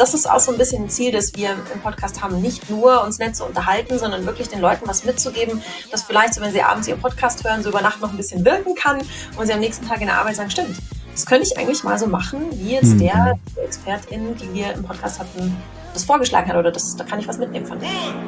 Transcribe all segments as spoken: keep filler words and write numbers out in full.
das ist auch so ein bisschen ein Ziel, das wir im Podcast haben, nicht nur uns nett zu unterhalten, sondern wirklich den Leuten was mitzugeben, dass vielleicht, so wenn sie abends ihren Podcast hören, so über Nacht noch ein bisschen wirken kann und sie am nächsten Tag in der Arbeit sagen, stimmt, das könnte ich eigentlich mal so machen, wie jetzt Mhm. der Expertin, die wir im Podcast hatten, das vorgeschlagen hat, oder das, da kann ich was mitnehmen von.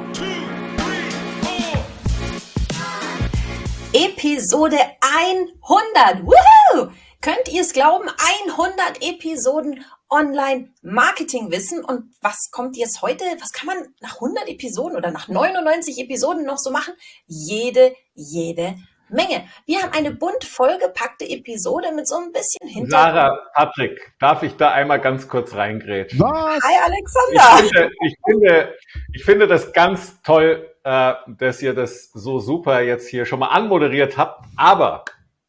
Episode hundert. Woohoo! Könnt ihr es glauben? hundert Episoden Online-Marketing-Wissen. Und was kommt jetzt heute? Was kann man nach hundert Episoden oder nach neunundneunzig Episoden noch so machen? Jede, jede Menge. Wir haben eine bunt vollgepackte Episode mit so ein bisschen Hintergrund. Sarah, Patrick, darf ich da einmal ganz kurz reingrätschen? Was? Hi Ich Alexander! finde, ich finde, ich finde das ganz toll, äh, dass ihr das so super jetzt hier schon mal anmoderiert habt. Aber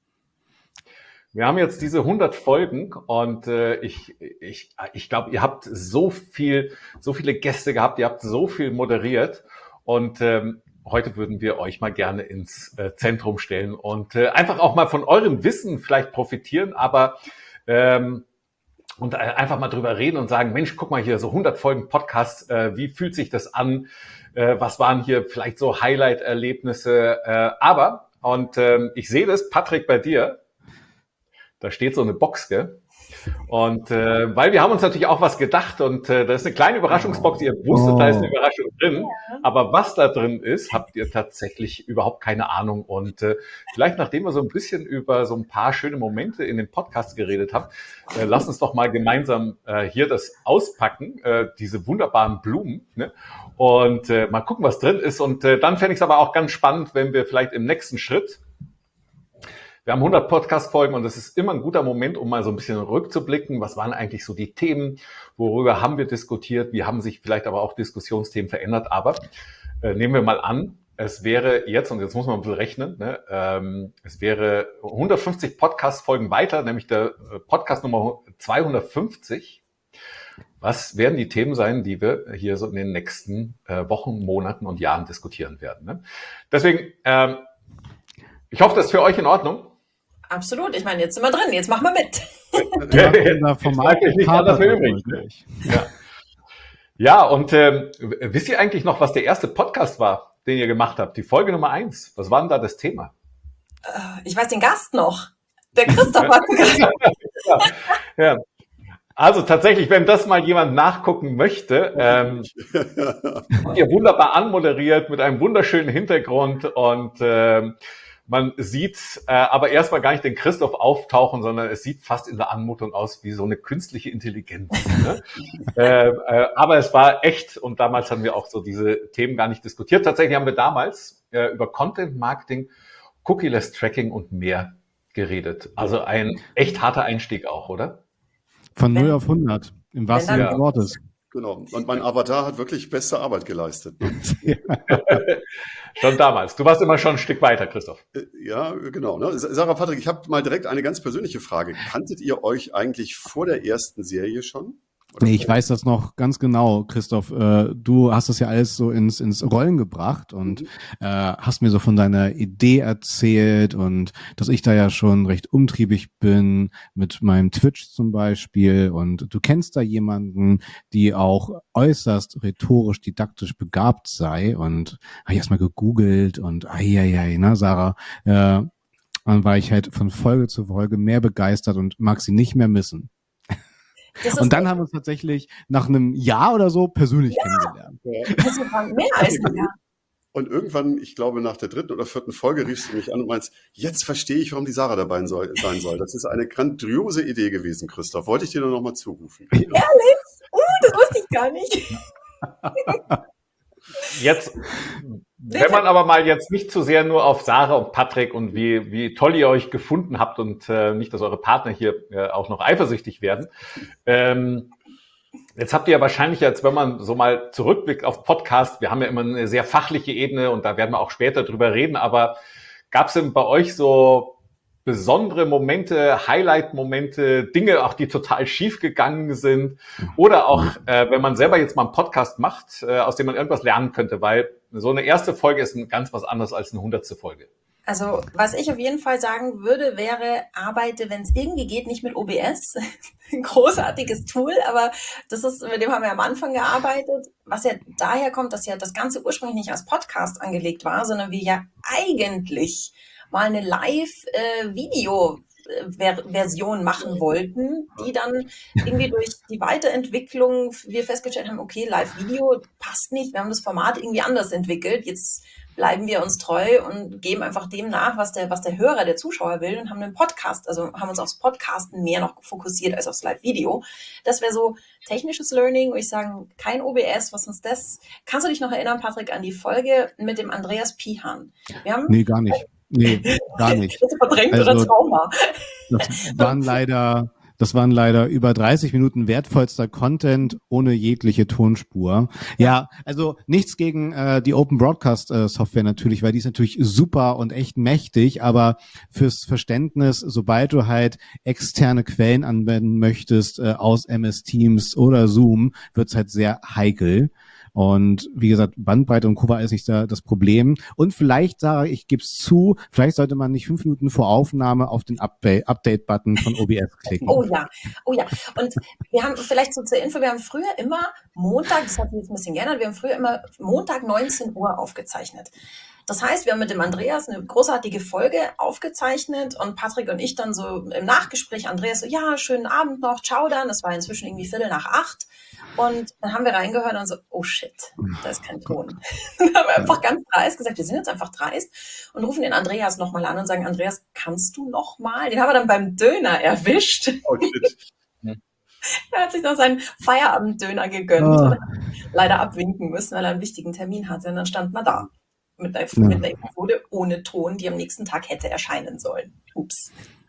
wir haben jetzt diese hundert Folgen und äh, ich, ich, ich glaube, ihr habt so viel, so viele Gäste gehabt, ihr habt so viel moderiert und ähm, heute würden wir euch mal gerne ins äh, Zentrum stellen und äh, einfach auch mal von eurem Wissen vielleicht profitieren, aber ähm, und äh, einfach mal drüber reden und sagen, Mensch, guck mal hier, so hundert Folgen Podcast, äh, wie fühlt sich das an? Äh, was waren hier vielleicht so Highlight-Erlebnisse? Äh, aber, und ähm, ich sehe das, Patrick, bei dir, da steht so eine Box, gell? Und äh, weil wir haben uns natürlich auch was gedacht und äh, da ist eine kleine Überraschungsbox, ihr wusstet, da ist eine Überraschung drin, aber was da drin ist, habt ihr tatsächlich überhaupt keine Ahnung. Und äh, vielleicht nachdem wir so ein bisschen über so ein paar schöne Momente in dem Podcast geredet haben, äh, lasst uns doch mal gemeinsam äh, hier das auspacken, äh, diese wunderbaren Blumen, ne? Und äh, mal gucken, was drin ist. Und äh, dann fände ich es aber auch ganz spannend, wenn wir vielleicht im nächsten Schritt, wir haben hundert Podcast-Folgen und das ist immer ein guter Moment, um mal so ein bisschen rückzublicken. Was waren eigentlich so die Themen? Worüber haben wir diskutiert? Wie haben sich vielleicht aber auch Diskussionsthemen verändert? Aber äh, nehmen wir mal an, es wäre jetzt, und jetzt muss man ein bisschen rechnen, ne, ähm, es wäre hundertfünfzig Podcast-Folgen weiter, nämlich der äh, Podcast Nummer zweihundertfünfzig. Was werden die Themen sein, die wir hier so in den nächsten äh, Wochen, Monaten und Jahren diskutieren werden? Ne? Deswegen, ähm, ich hoffe, das ist für euch in Ordnung. Absolut, ich meine, jetzt sind wir drin, jetzt machen wir mit. Ja, unser Format Ich nicht anders mehr übrig. Ne? Ja. Ja, und ähm, wisst ihr eigentlich noch, was der erste Podcast war, den ihr gemacht habt? Die Folge Nummer eins. Was war denn da das Thema? Ich weiß den Gast noch. Der Christoph hat einen Gast. Ja, ja. Also tatsächlich, wenn das mal jemand nachgucken möchte, ähm, habt ihr wunderbar anmoderiert mit einem wunderschönen Hintergrund und ähm, man sieht äh, aber erstmal gar nicht den Christoph auftauchen, sondern es sieht fast in der Anmutung aus wie so eine künstliche Intelligenz. Ne? äh, äh, aber es war echt und damals haben wir auch so diese Themen gar nicht diskutiert. Tatsächlich haben wir damals äh, über Content Marketing, Cookie-less Tracking und mehr geredet. Also ein echt harter Einstieg auch, oder? Von Wenn- null auf hundert, im wahrsten wenn Sinne dann- des Wortes. Genau. Und mein Avatar hat wirklich beste Arbeit geleistet. Schon damals. Du warst immer schon ein Stück weiter, Christoph. Äh, Ja, genau. Ne? Sarah, Patrick, ich habe mal direkt eine ganz persönliche Frage. Kanntet ihr euch eigentlich vor der ersten Serie schon? Oder Nee, ich weiß das noch ganz genau, Christoph. Äh, du hast das ja alles so ins, ins Rollen gebracht und Mhm. äh, hast mir so von deiner Idee erzählt und dass ich da ja schon recht umtriebig bin mit meinem Twitch zum Beispiel und du kennst da jemanden, die auch äußerst rhetorisch, didaktisch begabt sei und habe ich erstmal gegoogelt und ai, ai, ai, ne, Sarah, äh, dann war ich halt von Folge zu Folge mehr begeistert und mag sie nicht mehr missen. Das ist Und dann haben wir uns tatsächlich nach einem Jahr oder so persönlich kennengelernt. also mehr als ein Jahr. Und irgendwann, ich glaube, nach der dritten oder vierten Folge riefst du mich an und meinst, jetzt verstehe ich, warum die Sarah dabei sein soll. sein soll. Das ist eine grandiose Idee gewesen, Christoph. Wollte ich dir nur noch mal zurufen. Uh, das wusste ich gar nicht. Jetzt, wenn man aber mal jetzt nicht zu sehr nur auf Sarah und Patrick und wie, wie toll ihr euch gefunden habt und äh, nicht, dass eure Partner hier äh, auch noch eifersüchtig werden. Ähm, jetzt habt ihr ja wahrscheinlich jetzt, wenn man so mal zurückblickt auf Podcast, wir haben ja immer eine sehr fachliche Ebene und da werden wir auch später drüber reden, aber gab es denn bei euch so besondere Momente, Highlight-Momente, Dinge, auch die total schief gegangen sind oder auch, äh, wenn man selber jetzt mal einen Podcast macht, äh, aus dem man irgendwas lernen könnte, weil so eine erste Folge ist ein ganz was anderes als eine hundertste Folge. Also was ich auf jeden Fall sagen würde, wäre, arbeite, wenn es irgendwie geht, nicht mit O B S. Ein großartiges Tool, aber das ist, mit dem haben wir am Anfang gearbeitet, was ja daher kommt, dass ja das Ganze ursprünglich nicht als Podcast angelegt war, sondern wir ja eigentlich mal eine Live-Video Version machen wollten, die dann irgendwie durch die Weiterentwicklung wir festgestellt haben, okay, Live-Video passt nicht, wir haben das Format irgendwie anders entwickelt, jetzt bleiben wir uns treu und geben einfach dem nach, was der, was der Hörer, der Zuschauer will und haben einen Podcast, also haben uns aufs Podcasten mehr noch fokussiert als aufs Live-Video. Das wäre so technisches Learning, wo ich sagen, kein O B S, was uns das... Kannst du dich noch erinnern, Patrick, an die Folge mit dem Andreas Pihan? Wir haben Nee, gar nicht. Nee, gar nicht. das verdrängt Also, oder Trauma. Das waren leider, das waren leider über dreißig Minuten wertvollster Content ohne jegliche Tonspur. Ja, also nichts gegen äh, die Open Broadcast äh, Software natürlich, weil die ist natürlich super und echt mächtig, aber fürs Verständnis, sobald du halt externe Quellen anwenden möchtest äh, aus M S Teams oder Zoom, wird's halt sehr heikel. Und wie gesagt, Bandbreite und Co. ist nicht da das Problem. Und vielleicht sage ich, gebe es zu, vielleicht sollte man nicht fünf Minuten vor Aufnahme auf den Update-Button von O B S klicken. Oh ja, oh ja. Und wir haben vielleicht so zur Info, wir haben früher immer Montag, das hat sich jetzt ein bisschen geändert, wir haben früher immer Montag neunzehn Uhr aufgezeichnet. Das heißt, wir haben mit dem Andreas eine großartige Folge aufgezeichnet und Patrick und ich dann so im Nachgespräch, Andreas so, ja, schönen Abend noch, ciao dann. Es war inzwischen irgendwie Viertel nach acht. Und dann haben wir reingehört und so, oh shit, da ist kein Ton. Dann haben wir einfach ganz dreist gesagt, wir sind jetzt einfach dreist und rufen den Andreas nochmal an und sagen, Andreas, kannst du nochmal? Den haben wir dann beim Döner erwischt. Oh shit. Er hat sich noch seinen Feierabenddöner gegönnt Ah. und hat leider abwinken müssen, weil er einen wichtigen Termin hatte. Und dann stand man da mit einer, Ja. mit einer Episode ohne Ton, die am nächsten Tag hätte erscheinen sollen. Ups.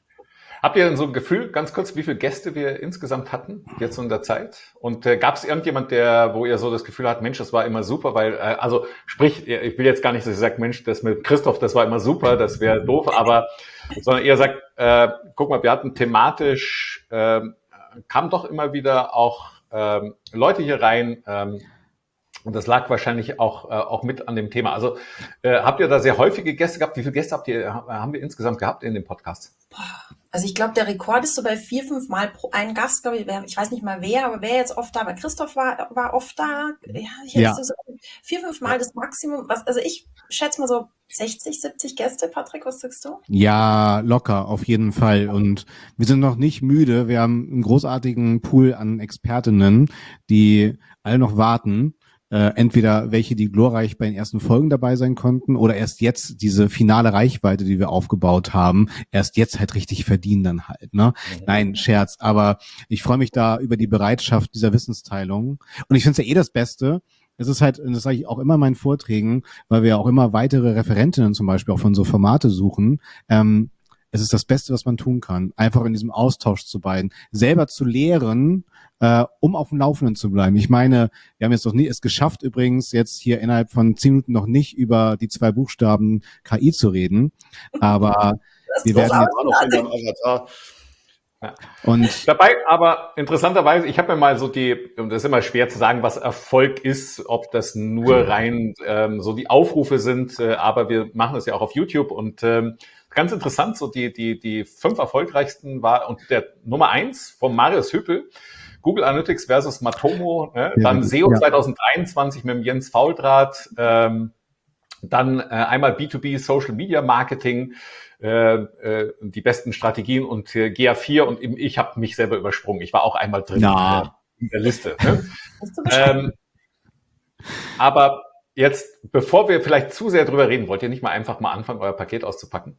Habt ihr denn so ein Gefühl, ganz kurz, wie viele Gäste wir insgesamt hatten, jetzt so in der Zeit? Und äh, gab es irgendjemand, der, wo ihr so das Gefühl habt, Mensch, das war immer super, weil, äh, also sprich, ich will jetzt gar nicht, dass ihr sagt, Mensch, das mit Christoph, das war immer super, das wäre doof, aber, sondern ihr sagt, äh, guck mal, wir hatten thematisch, äh, kamen doch immer wieder auch ähm, Leute hier rein, ähm, und das lag wahrscheinlich auch, äh, auch mit an dem Thema. Also äh, habt ihr da sehr häufige Gäste gehabt? Wie viele Gäste habt ihr, haben wir insgesamt gehabt in dem Podcast? Also ich glaube, der Rekord ist so bei vier, fünf Mal pro ein Gast, glaube ich. Wer, ich weiß nicht mal wer, aber wer jetzt oft da war. Christoph war, war oft da. Ja, ich hätte Ja. so vier, fünf Mal das Maximum. Was, also ich schätze mal so sechzig, siebzig Gäste. Patrick, was sagst du? Ja, locker, auf jeden Fall. Und wir sind noch nicht müde. Wir haben einen großartigen Pool an Expertinnen, die alle noch warten. Äh, entweder welche, die glorreich bei den ersten Folgen dabei sein konnten oder erst jetzt diese finale Reichweite, die wir aufgebaut haben, erst jetzt halt richtig verdienen dann halt, ne? Mhm. Nein, Scherz, aber ich freue mich da über die Bereitschaft dieser Wissensteilung. Und ich finde es ja eh das Beste. Es ist halt, und das sage ich auch immer in meinen Vorträgen, weil wir ja auch immer weitere Referentinnen zum Beispiel auch von so Formate suchen, ähm, es ist das Beste, was man tun kann, einfach in diesem Austausch zu beiden, selber zu lehren, äh, um auf dem Laufenden zu bleiben. Ich meine, wir haben jetzt noch nie es geschafft, übrigens jetzt hier innerhalb von zehn Minuten noch nicht über die zwei Buchstaben K I zu reden, aber wir werden jetzt War noch in deinem Avatar. Ja. und Dabei, aber interessanterweise, ich habe mir mal so die, und das ist immer schwer zu sagen, was Erfolg ist, ob das nur rein ähm, so die Aufrufe sind, äh, aber wir machen das ja auch auf YouTube und ähm, ganz interessant, so die die die fünf erfolgreichsten war und der Nummer eins von Marius Hüppel, Google Analytics versus Matomo, äh, Ja, dann S E O ja. zwanzig dreiundzwanzig mit dem Jens Fauldraht, ähm, dann äh, einmal B zwei B Social Media Marketing, äh, äh, die besten Strategien und äh, G A vier und eben ich habe mich selber übersprungen. Ich war auch einmal drin Na. in, der, in der Liste. Ne? Bist du bescheiden? ähm, aber jetzt, bevor wir vielleicht zu sehr drüber reden, wollt ihr nicht mal einfach mal anfangen, euer Paket auszupacken?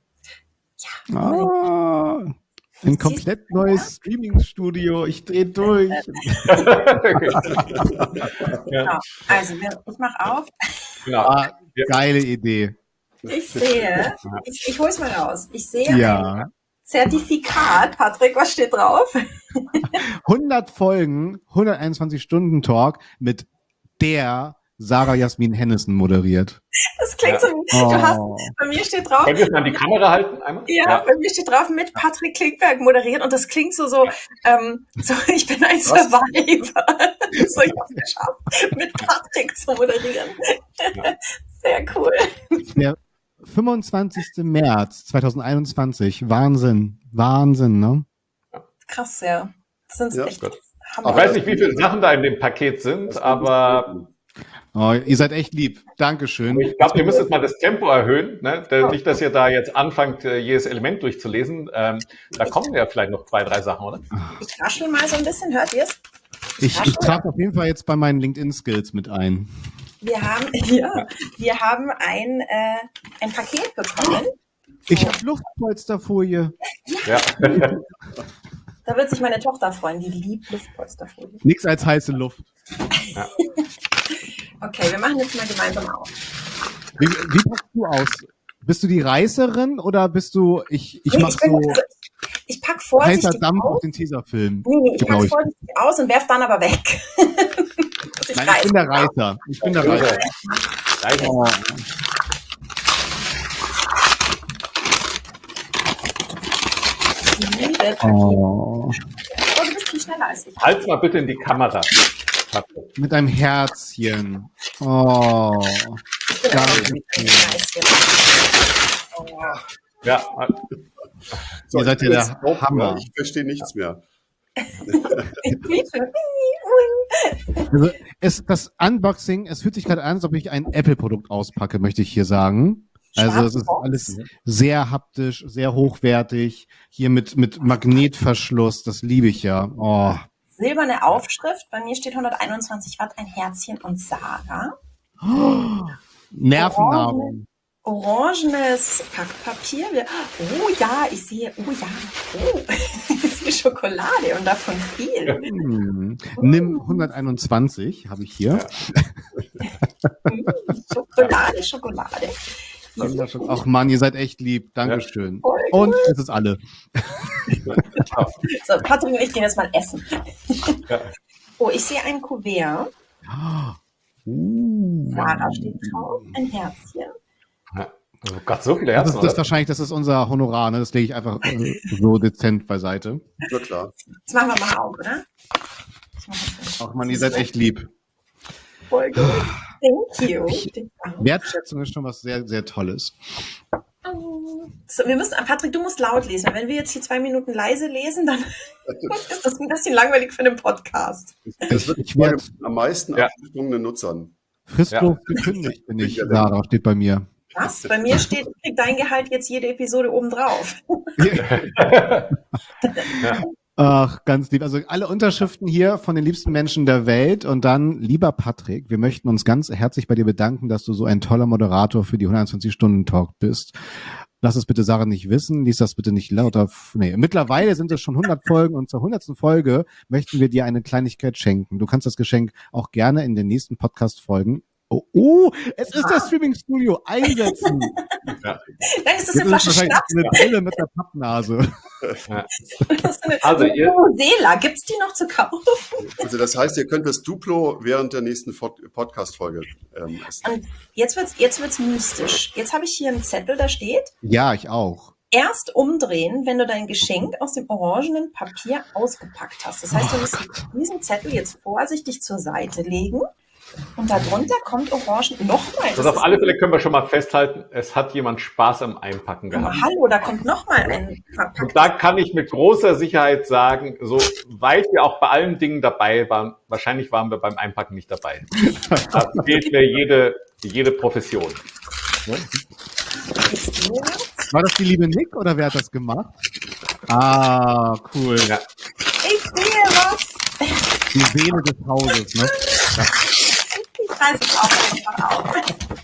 ah, ein komplett neues Streaming-Studio. Ich drehe durch. Genau. Also wir- ich mache auf. Genau. Ah, geile Idee. Ich sehe, ich, ich hole es mal raus. Ich sehe Ja. ein Zertifikat. Patrick, was steht drauf? hundert Folgen, hunderteinundzwanzig Stunden Talk mit der Sarah Jasmin Hennissen moderiert. Das klingt Ja. so, Oh. du hast, bei mir steht drauf, Könnt ihr es mal an die Kamera halten einmal? ja, bei mir steht drauf, mit Patrick Klinkberg moderiert und das klingt so, so, ähm, so ich bin ein Survivor. So, ich hab's geschafft, mit Patrick zu moderieren. Sehr cool. Der fünfundzwanzigsten März zweitausendeinundzwanzig. Wahnsinn. Wahnsinn, ne? Krass, ja. Das sind Ja, echt Gott. Hammer. Ich weiß nicht, wie viele Sachen da in dem Paket sind, aber Oh, ihr seid echt lieb. Dankeschön. ich glaube, ihr müsst jetzt mal das Tempo erhöhen. Ne? Da- Nicht, dass ihr da jetzt anfangt, äh, jedes Element durchzulesen. Ähm, da kommen ja vielleicht noch zwei, drei Sachen, oder? Ich raschel mal so ein bisschen, hört ihr es? Ich, ich trage auf jeden Fall jetzt bei meinen LinkedIn-Skills mit ein. Wir haben, ja, wir haben ein, äh, ein Paket bekommen. Ich habe Luftpolsterfolie. Ja. Da wird sich meine Tochter freuen, die liebt Luftpolsterfolie. Nix als heiße Luft. Okay, wir machen jetzt mal gemeinsam auf. Wie, wie packst du aus? Bist du die Reißerin oder bist du, ich, ich Nee, mach ich, bin, so also, ich pack heißer vorsichtig Dampf aus. auf den Tesafilm? Nee, nee, ich Genau, pack ich- vorsichtig aus und werf dann aber weg. Dass ich Nein, ich bin der reiße. Reißer. Ich bin der Reißer. Leider. Oh. Ich liebe Paket. Oh. Oh, du bist viel schneller als ich. Halt mal bitte in die Kamera. Mit einem Herzchen. Oh. Ich bin Danke. auch ein Eischen. Oh. Ja, So, Ihr seid ich ja bin der jetzt drauf, Hammer. Ich verstehe nichts mehr. Also es, das Unboxing, es fühlt sich gerade an, als ob ich ein Apple-Produkt auspacke, möchte ich hier sagen. Also es ist Schwarze alles sehr haptisch, sehr hochwertig. Hier mit, mit Magnetverschluss, das liebe ich ja. Oh. Silberne Aufschrift. Bei mir steht hunderteinundzwanzig Watt, ein Herzchen und Sarah. Nervennahrung. Orangenes Packpapier. Wir- Oh ja, ich sehe, oh ja, oh, ich sehe Schokolade und davon viel. Hm. Nimm hunderteinundzwanzig, habe ich hier. Mm, Schokolade, Schokolade. Ach Mann, ihr seid echt lieb. Dankeschön. Voll Und es ist alle. So, Patrick und ich gehen jetzt mal essen. Ja. Oh, ich sehe ein Kuvert. Uh. Sarah steht drauf, ein Herzchen. Oh Gott, so viele Das Herzen. ist, das ist oder? wahrscheinlich, das ist unser Honorar, ne? Das lege ich einfach äh, so dezent beiseite. Na klar. Das machen wir mal auf, oder? Ich mach das mal. Ach man, ihr seid echt lieb. Voll gut. Thank you. Wertschätzung ist schon was sehr, sehr Tolles. So, wir müssen, Patrick, du musst laut lesen. Wenn wir jetzt hier zwei Minuten leise lesen, dann ist das ein bisschen langweilig für einen Podcast. Das wird Ich die Folge werd- mit am meisten Ja. abgesprungenen Nutzern. Fristlos gekündigt bin ich, Sarah, steht bei mir. Was? Bei mir steht, kriegt dein Gehalt jetzt jede Episode obendrauf. Ach, ganz lieb. Also alle Unterschriften hier von den liebsten Menschen der Welt. Und dann, lieber Patrick, wir möchten uns ganz herzlich bei dir bedanken, dass du so ein toller Moderator für die hundertzwanzig-Stunden-Talk bist. Lass es bitte Sarah nicht wissen, lies das bitte nicht lauter. Nee, mittlerweile sind es schon hundert Folgen und zur hundertsten Folge möchten wir dir eine Kleinigkeit schenken. Du kannst das Geschenk auch gerne in den nächsten Podcast-Folgen. Oh, oh, es ist das Streaming-Studio. Einsetzen. Dann ist das Jetzt eine Flasche wahrscheinlich Schnaps. eine Brille mit der Pappnase. Das ist eine Also, ihr- Sela. Gibt's die noch zu kaufen? Also das heißt, ihr könnt das Duplo während der nächsten Fod- Podcast-Folge ähm, essen. Und jetzt wird's, jetzt wird's mystisch. Jetzt habe ich hier einen Zettel, da steht: Ja, ich auch. Erst umdrehen, wenn du dein Geschenk aus dem orangenen Papier ausgepackt hast. Das heißt, du musst diesen Zettel jetzt vorsichtig zur Seite legen und darunter kommt Orangen. Nochmal. Also auf alle Fälle können wir schon mal festhalten, es hat jemand Spaß am Einpacken gehabt. Hallo, da kommt nochmal ein Und verpacktes. da kann ich mit großer Sicherheit sagen, so weit wir auch bei allen Dingen dabei waren, wahrscheinlich waren wir beim Einpacken nicht dabei. Da fehlt mir jede, jede Profession. Ich sehe was. War das die liebe Nick oder wer hat das gemacht? Ah, cool. Ja. Ich sehe was. Die Seele des Hauses, ne? Ich reiße es auch einfach auf.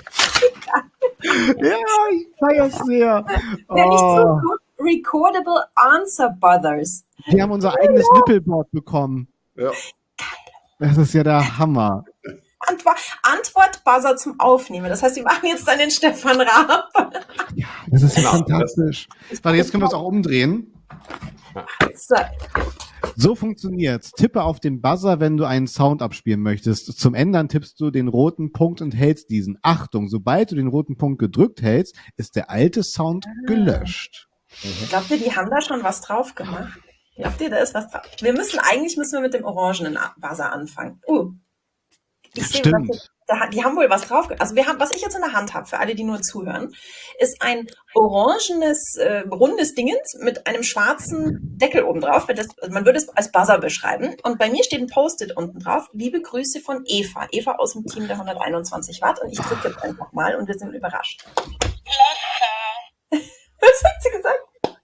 Ja, ich feiere es sehr. Wenn ich so Oh, gut, Recordable Answer Brothers. wir haben unser eigenes Nippelboard bekommen. Ja. Das ist ja der Hammer. Antwort, Antwort-Buzzer zum Aufnehmen. Das heißt, wir machen jetzt dann den Stefan Raab. Das ist ja Genau. fantastisch. Warte, jetzt können wir es auch umdrehen. So, So funktioniert's. Tippe auf den Buzzer, wenn du einen Sound abspielen möchtest. Zum Ändern tippst du den roten Punkt und hältst diesen. Achtung, sobald du den roten Punkt gedrückt hältst, ist der alte Sound gelöscht. glaubt ihr, die haben da schon was drauf gemacht? Glaubt ihr, da ist was drauf? Wir müssen, eigentlich müssen wir mit dem orangenen Buzzer anfangen. Uh. Ich sehe, Stimmt. was, da, die haben wohl was drauf. Also wir haben, was ich jetzt in der Hand habe, für alle, die nur zuhören, ist ein orangenes, äh, rundes Dingens mit einem schwarzen Deckel oben drauf. Das, also man würde es als Buzzer beschreiben. Und bei mir steht ein Post-it unten drauf. Liebe Grüße von Eva. Eva aus dem Team der hunderteinundzwanzig Watt. Und ich drücke jetzt einfach mal und wir sind überrascht. Was hat sie gesagt?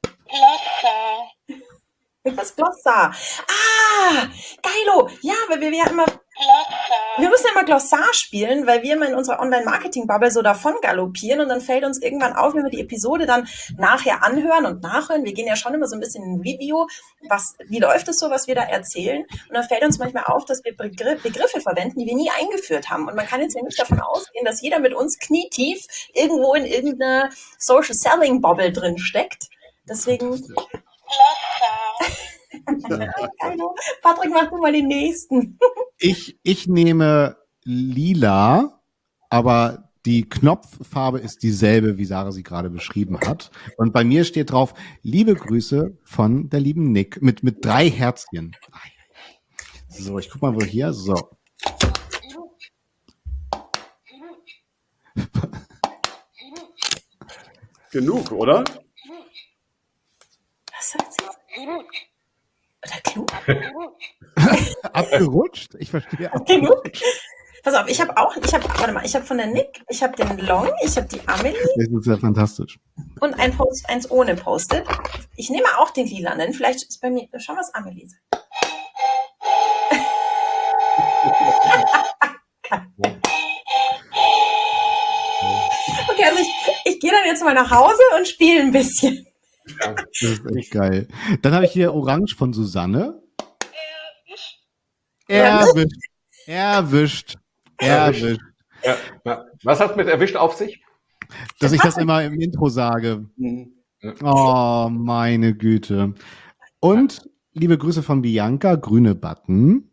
Was Glossar? Ah, geilo. Ja, weil wir, wir ja immer, wir müssen ja immer Glossar spielen, weil wir immer in unserer Online-Marketing-Bubble so davon galoppieren und dann fällt uns irgendwann auf, wenn wir die Episode dann nachher anhören und nachhören. Wir gehen ja schon immer so ein bisschen in Review. Was, wie läuft es so, was wir da erzählen? Und dann fällt uns manchmal auf, dass wir Begriff, Begriffe verwenden, die wir nie eingeführt haben. Und man kann jetzt ja nicht davon ausgehen, dass jeder mit uns knietief irgendwo in irgendeiner Social-Selling-Bubble drin steckt. Deswegen... Patrick, mach du mal den nächsten. Ich, ich nehme lila, aber die Knopffarbe ist dieselbe, wie Sarah sie gerade beschrieben hat. Und bei mir steht drauf, liebe Grüße von der lieben Nick, mit, mit drei Herzchen. So, ich guck mal, wo hier, so. Genug, oder? Was sagt sie? Oder klug? Abgerutscht? Ich verstehe. Genug? Pass auf, ich habe auch, ich habe, warte mal, ich habe von der Nick, ich habe den Long, ich habe die Amelie. Das ist ja fantastisch. Und ein Post, eins ohne Post-it. Ich nehme auch den lilanen, vielleicht ist bei mir, schau mal, was Amelie sagt. Okay, also ich, ich gehe dann jetzt mal nach Hause und spiele ein bisschen. Ja, das ist echt geil. Dann habe ich hier Orange von Susanne. Erwischt. Erwischt. Erwischt. Ja, ja. Was hat mit erwischt auf sich? Dass ich das immer im Intro sage. Oh, meine Güte. Und liebe Grüße von Bianca, grüne Button.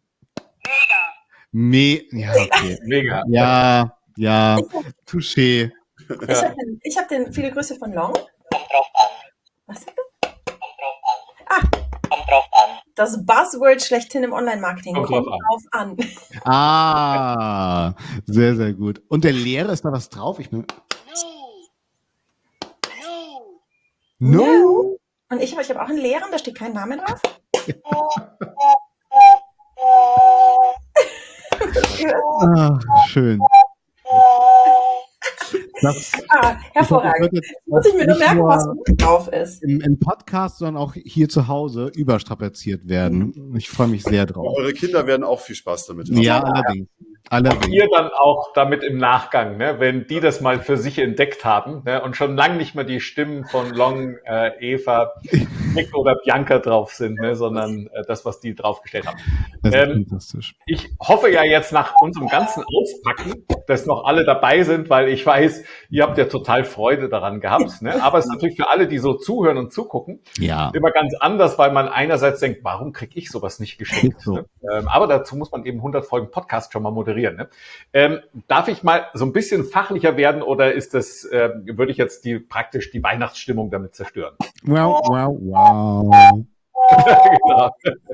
Me ja, okay. Mega. Ja, ja, touché. Ich habe den, ich hab den, viele Grüße von Long. Was ist das? Ah, das Buzzword schlechthin im Online-Marketing. Kommt Kommt drauf drauf an. Ah, sehr, sehr gut. Und der Leere, ist da was drauf? Ich bin... No? Und ich habe ich hab auch einen leeren, da steht kein Name drauf. Ah, schön. Das, Ah, hervorragend. das wird Muss ich mir nur nicht merken, nur was unten drauf ist. im, im Podcast, sondern auch hier zu Hause überstrapaziert werden. Ich freue mich sehr drauf. Eure Kinder werden auch viel Spaß damit haben. Ja, allerdings. allerdings. Ihr dann auch damit im Nachgang, ne, wenn die das mal für sich entdeckt haben, ne, und schon lange nicht mehr die Stimmen von Long, äh, Eva, Nick oder Bianca drauf sind, ne, sondern äh, das, was die draufgestellt haben. Das ist Ähm, fantastisch. Ich hoffe ja jetzt nach unserem ganzen Auspacken, dass noch alle dabei sind, weil ich weiß, ihr habt ja total Freude daran gehabt. Ne? Aber es ist natürlich für alle, die so zuhören und zugucken, Ja. immer ganz anders, weil man einerseits denkt, warum kriege ich sowas nicht geschenkt? So. Ne? Ähm, aber dazu muss man eben hundert Folgen Podcast schon mal moderieren. Ne? Ähm, darf ich mal so ein bisschen fachlicher werden oder ist das, äh, würde ich jetzt die praktisch die Weihnachtsstimmung damit zerstören? Wow, wow, wow. Genau.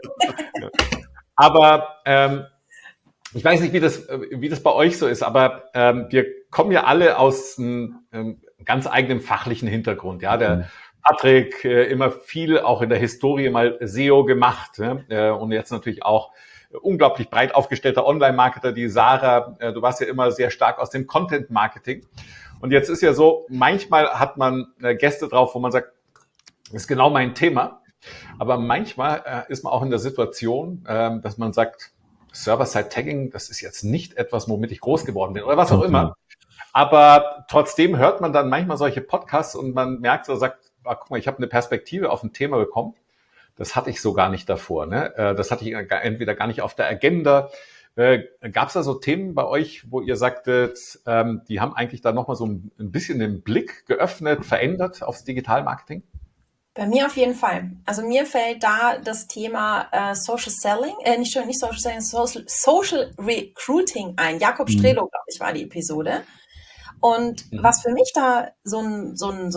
Aber ähm, ich weiß nicht, wie das, wie das bei euch so ist, aber ähm, wir kommen ja alle aus einem ähm, ganz eigenen fachlichen Hintergrund. Ja, der Patrick äh, immer viel auch in der Historie mal S E O gemacht, ne? äh, und jetzt natürlich auch unglaublich breit aufgestellter Online-Marketer. Die Sarah, äh, du warst ja immer sehr stark aus dem Content-Marketing. Und jetzt ist ja so, manchmal hat man äh, Gäste drauf, wo man sagt, das ist genau mein Thema. Aber manchmal äh, ist man auch in der Situation, äh, dass man sagt, Server-Side-Tagging, das ist jetzt nicht etwas, womit ich groß geworden bin oder was auch Okay. immer. Aber trotzdem hört man dann manchmal solche Podcasts und man merkt so, sagt, ah, guck mal, ich habe eine Perspektive auf ein Thema bekommen. Das hatte ich so gar nicht davor. Ne? Äh, das hatte ich entweder gar nicht auf der Agenda. Äh, Gab es da so Themen bei euch, wo ihr sagtet, ähm, die haben eigentlich da nochmal so ein, ein bisschen den Blick geöffnet, verändert aufs Digital-Marketing? Bei mir auf jeden Fall. Also mir fällt da das Thema äh, Social Selling, äh, nicht, nicht Social Selling, Social, Social Recruiting ein. Jakob Strelo, glaube ich, war die Episode. Und Mhm. was für mich da so ein, so ein, so ein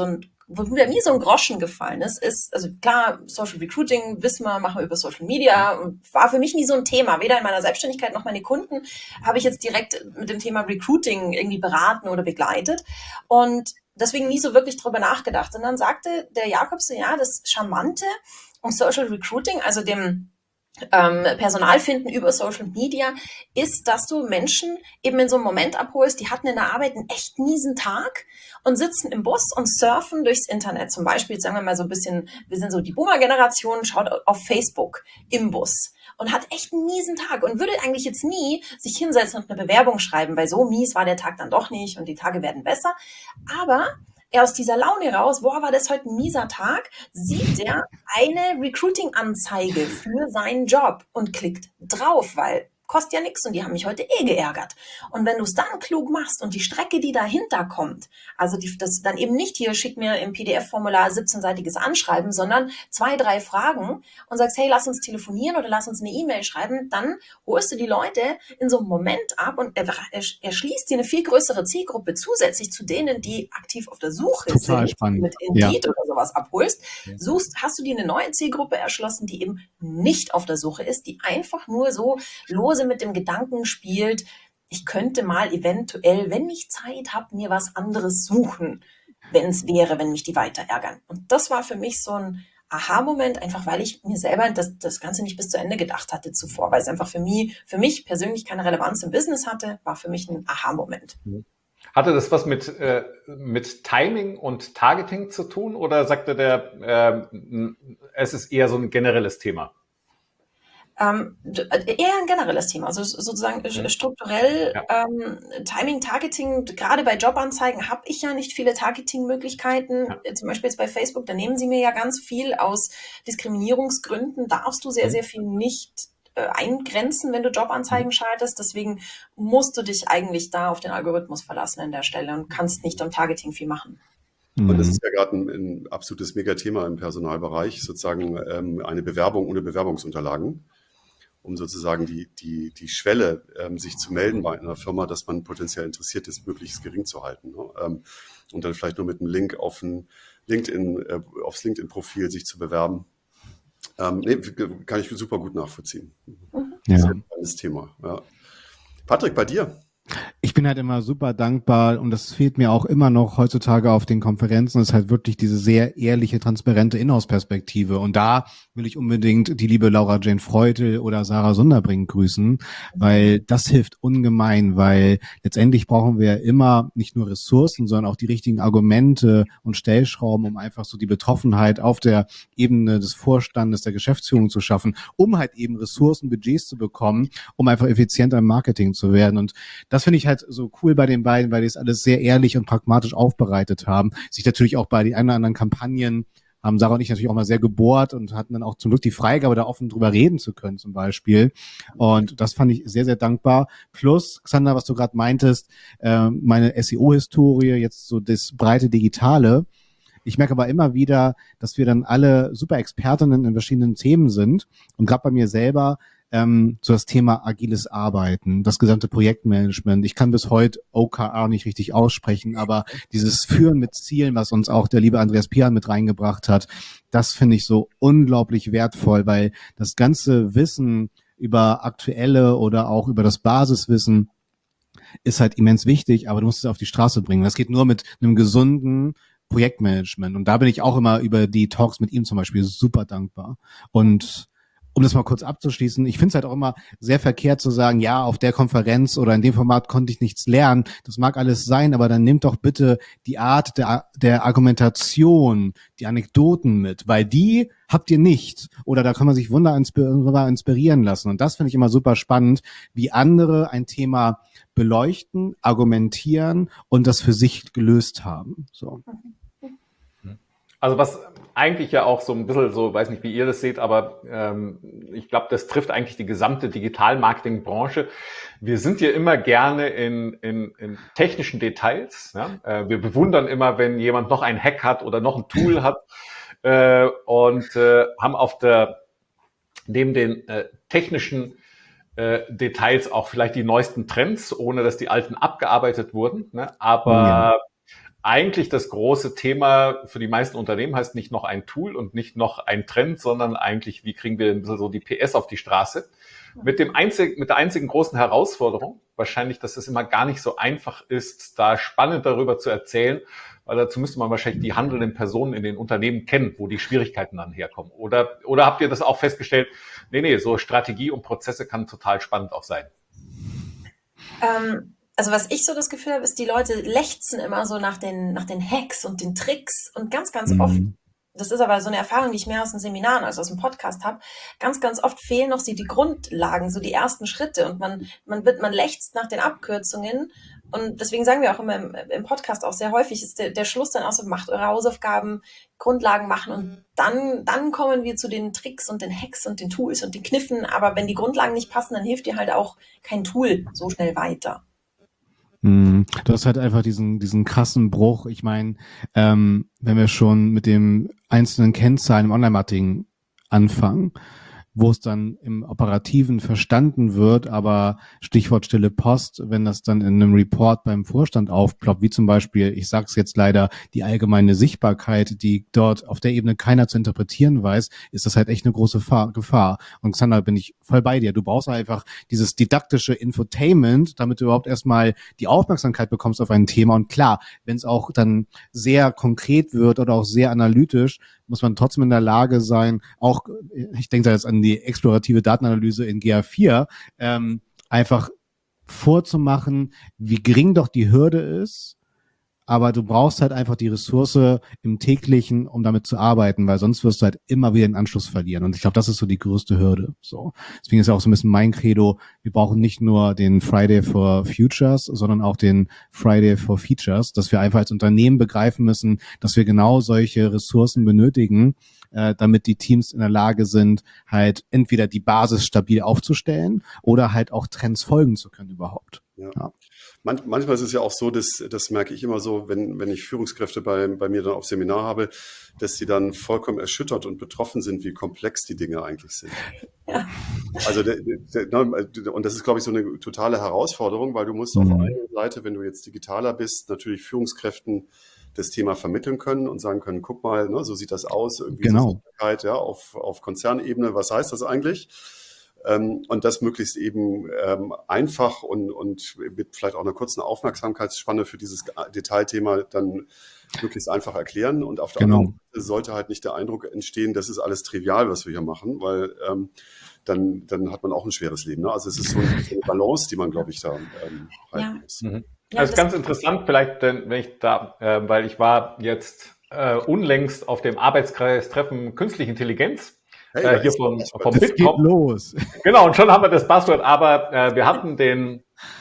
wo mir nie so ein Groschen gefallen ist, ist, also klar, Social Recruiting, wissen wir, machen wir über Social Media, und war für mich nie so ein Thema. Weder in meiner Selbstständigkeit noch meine Kunden habe ich jetzt direkt mit dem Thema Recruiting irgendwie beraten oder begleitet. Und deswegen nie so wirklich drüber nachgedacht. Und dann sagte der Jakob so, ja, das Charmante um Social Recruiting, also dem ähm, Personal finden über Social Media, ist, dass du Menschen eben in so einem Moment abholst, die hatten in der Arbeit einen echt miesen Tag und sitzen im Bus und surfen durchs Internet. Zum Beispiel, sagen wir mal so ein bisschen, wir sind so die Boomer-Generation, schaut auf Facebook im Bus und hat echt einen miesen Tag und würde eigentlich jetzt nie sich hinsetzen und eine Bewerbung schreiben, weil so mies war der Tag dann doch nicht und die Tage werden besser. Aber er aus dieser Laune raus, boah, war das heute ein mieser Tag, sieht er eine Recruiting-Anzeige für seinen Job und klickt drauf, weil kostet ja nichts und die haben mich heute eh geärgert. Und wenn du es dann klug machst und die Strecke, die dahinter kommt, also die, das dann eben nicht hier, schick mir im P D F-Formular siebzehnseitiges Anschreiben, sondern zwei, drei Fragen und sagst, hey, lass uns telefonieren oder lass uns eine E-Mail schreiben, dann holst du die Leute in so einem Moment ab und er, er, er schließt dir eine viel größere Zielgruppe zusätzlich zu denen, die aktiv auf der Suche Total sind, spannend. mit Indeed ja. oder sowas abholst, suchst, hast du dir eine neue Zielgruppe erschlossen, die eben nicht auf der Suche ist, die einfach nur so los mit dem Gedanken spielt, ich könnte mal eventuell, wenn ich Zeit habe, mir was anderes suchen, wenn es wäre, wenn mich die weiter ärgern. Und das war für mich so ein Aha-Moment, einfach weil ich mir selber das, das Ganze nicht bis zu Ende gedacht hatte zuvor, weil es einfach für mich, für mich persönlich keine Relevanz im Business hatte, war für mich ein Aha-Moment. Hatte das was mit, äh, mit Timing und Targeting zu tun oder sagte der, äh, es ist eher so ein generelles Thema? Ähm, eher ein generelles Thema, also sozusagen mhm. strukturell ja. ähm, Timing, Targeting, gerade bei Jobanzeigen habe ich ja nicht viele Targeting-Möglichkeiten, ja. zum Beispiel jetzt bei Facebook, da nehmen sie mir ja ganz viel aus Diskriminierungsgründen, darfst du sehr, mhm. sehr viel nicht äh, eingrenzen, wenn du Jobanzeigen mhm. schaltest, deswegen musst du dich eigentlich da auf den Algorithmus verlassen an der Stelle und kannst nicht am Targeting viel machen. Und das ist ja gerade ein, ein absolutes Megathema im Personalbereich, sozusagen ähm, eine Bewerbung ohne Bewerbungsunterlagen, um sozusagen die, die, die Schwelle, ähm, sich zu melden bei einer Firma, dass man potenziell interessiert ist, möglichst gering zu halten. Ne? Ähm, und dann vielleicht nur mit einem Link auf ein LinkedIn, äh, aufs LinkedIn-Profil sich zu bewerben. Ähm, nee, kann ich super gut nachvollziehen. Ja. Sehr spannendes Thema. Ja. Patrick, bei dir? Ich bin halt immer super dankbar und das fehlt mir auch immer noch heutzutage auf den Konferenzen, ist halt wirklich diese sehr ehrliche, transparente Inhouse-Perspektive. Und da will ich unbedingt die liebe Laura Jane Freutel oder Sarah Sunderbrink grüßen, weil das hilft ungemein, weil letztendlich brauchen wir immer nicht nur Ressourcen, sondern auch die richtigen Argumente und Stellschrauben, um einfach so die Betroffenheit auf der Ebene des Vorstandes, der Geschäftsführung zu schaffen, um halt eben Ressourcen, Budgets zu bekommen, um einfach effizienter im Marketing zu werden. Und das finde ich halt so cool bei den beiden, weil die es alles sehr ehrlich und pragmatisch aufbereitet haben. Sich natürlich auch bei den ein oder anderen Kampagnen haben Sarah und ich natürlich auch mal sehr gebohrt und hatten dann auch zum Glück die Freigabe, da offen drüber reden zu können zum Beispiel. Und das fand ich sehr, sehr dankbar. Plus, Xander, was du gerade meintest, äh, meine S E O-Historie, jetzt so das breite Digitale. Ich merke aber immer wieder, dass wir dann alle super Expertinnen in verschiedenen Themen sind. Und gerade bei mir selber ähm, so das Thema agiles Arbeiten, das gesamte Projektmanagement. Ich kann bis heute O K R nicht richtig aussprechen, aber dieses Führen mit Zielen, was uns auch der liebe Andreas Pian mit reingebracht hat, das finde ich so unglaublich wertvoll, weil das ganze Wissen über aktuelle oder auch über das Basiswissen ist halt immens wichtig, aber du musst es auf die Straße bringen. Das geht nur mit einem gesunden Projektmanagement. Und da bin ich auch immer über die Talks mit ihm zum Beispiel super dankbar. Und um das mal kurz abzuschließen, ich finde es halt auch immer sehr verkehrt zu sagen, ja, auf der Konferenz oder in dem Format konnte ich nichts lernen. Das mag alles sein, aber dann nehmt doch bitte die Art der, der Argumentation, die Anekdoten mit, weil die habt ihr nicht. Oder da kann man sich wunderbar inspirieren lassen. Und das finde ich immer super spannend, wie andere ein Thema beleuchten, argumentieren und das für sich gelöst haben. So. Also was eigentlich ja auch so ein bisschen so, weiß nicht, wie ihr das seht, aber ähm, ich glaube, das trifft eigentlich die gesamte Digital-Marketing-Branche. Wir sind ja immer gerne in, in, in technischen Details. Ja? Äh, wir bewundern immer, wenn jemand noch einen Hack hat oder noch ein Tool hat äh, und äh, haben auf der neben den äh, technischen äh, Details auch vielleicht die neuesten Trends, ohne dass die alten abgearbeitet wurden. Ne? Aber ja. eigentlich das große Thema für die meisten Unternehmen heißt nicht noch ein Tool und nicht noch ein Trend, sondern eigentlich, wie kriegen wir ein bisschen so die P S auf die Straße? Mit dem einzigen, mit der einzigen großen Herausforderung, wahrscheinlich, dass es immer gar nicht so einfach ist, da spannend darüber zu erzählen, weil dazu müsste man wahrscheinlich die handelnden Personen in den Unternehmen kennen, wo die Schwierigkeiten dann herkommen. Oder, oder habt ihr das auch festgestellt? Nee, nee, so Strategie und Prozesse kann total spannend auch sein. Ähm, also was ich so das Gefühl habe, ist, die Leute lechzen immer so nach den, nach den Hacks und den Tricks und ganz, ganz Mhm. oft, das ist aber so eine Erfahrung, die ich mehr aus den Seminaren als aus dem Podcast habe, ganz, ganz oft fehlen noch so die Grundlagen, so die ersten Schritte und man, man wird, man lechzt nach den Abkürzungen und deswegen sagen wir auch immer im, im Podcast auch sehr häufig, ist der, der Schluss dann auch so, macht eure Hausaufgaben, Grundlagen machen und dann, dann kommen wir zu den Tricks und den Hacks und den Tools und den Kniffen, aber wenn die Grundlagen nicht passen, dann hilft dir halt auch kein Tool so schnell weiter. Mhm. Du hast halt einfach diesen, diesen krassen Bruch. Ich meine, ähm, wenn wir schon mit dem einzelnen Kennzahlen im Online-Marketing anfangen, wo es dann im Operativen verstanden wird, aber Stichwort stille Post, wenn das dann in einem Report beim Vorstand aufploppt, wie zum Beispiel, ich sage es jetzt leider, die allgemeine Sichtbarkeit, die dort auf der Ebene keiner zu interpretieren weiß, ist das halt echt eine große Fa- Gefahr. Und Xander, bin ich voll bei dir. Du brauchst einfach dieses didaktische Infotainment, damit du überhaupt erstmal die Aufmerksamkeit bekommst auf ein Thema. Und klar, wenn es auch dann sehr konkret wird oder auch sehr analytisch, muss man trotzdem in der Lage sein, auch, ich denke da jetzt an die explorative Datenanalyse in G A vier, ähm, einfach vorzumachen, wie gering doch die Hürde ist, aber du brauchst halt einfach die Ressource im täglichen, um damit zu arbeiten, weil sonst wirst du halt immer wieder den Anschluss verlieren. Und ich glaube, das ist so die größte Hürde. So, deswegen ist ja auch so ein bisschen mein Credo, wir brauchen nicht nur den Friday for Futures, sondern auch den Friday for Features, dass wir einfach als Unternehmen begreifen müssen, dass wir genau solche Ressourcen benötigen, äh, damit die Teams in der Lage sind, halt entweder die Basis stabil aufzustellen oder halt auch Trends folgen zu können überhaupt. Ja. Ja. Man, manchmal ist es ja auch so, dass, das merke ich immer so, wenn, wenn ich Führungskräfte bei, bei mir dann auf Seminar habe, dass sie dann vollkommen erschüttert und betroffen sind, wie komplex die Dinge eigentlich sind. Ja. Also, der, der, und das ist, glaube ich, so eine totale Herausforderung, weil du musst Mhm. auf einer Seite, wenn du jetzt digitaler bist, natürlich Führungskräften das Thema vermitteln können und sagen können, guck mal, ne, so sieht das aus, irgendwie Genau. so Sichtbarkeit, ja, auf, auf Konzernebene, was heißt das eigentlich? Ähm, und das möglichst eben ähm, einfach und, und mit vielleicht auch einer kurzen Aufmerksamkeitsspanne für dieses Detailthema dann möglichst einfach erklären. Und auf der Genau. anderen Seite sollte halt nicht der Eindruck entstehen, das ist alles trivial, was wir hier machen, weil ähm, dann, dann hat man auch ein schweres Leben. Ne? Also es ist so eine, so eine Balance, die man, glaube ich, da ähm, halten Ja. muss. Mhm. Ja, Das ist das- ganz interessant, vielleicht, denn, wenn ich da, äh, weil ich war jetzt äh, unlängst auf dem Arbeitskreis-Treffen Künstliche Intelligenz, Hey, äh, da hier ist vom, was vom Das geht Bitkom. los. Genau, und schon haben wir das Buzzword, aber äh, wir hatten den,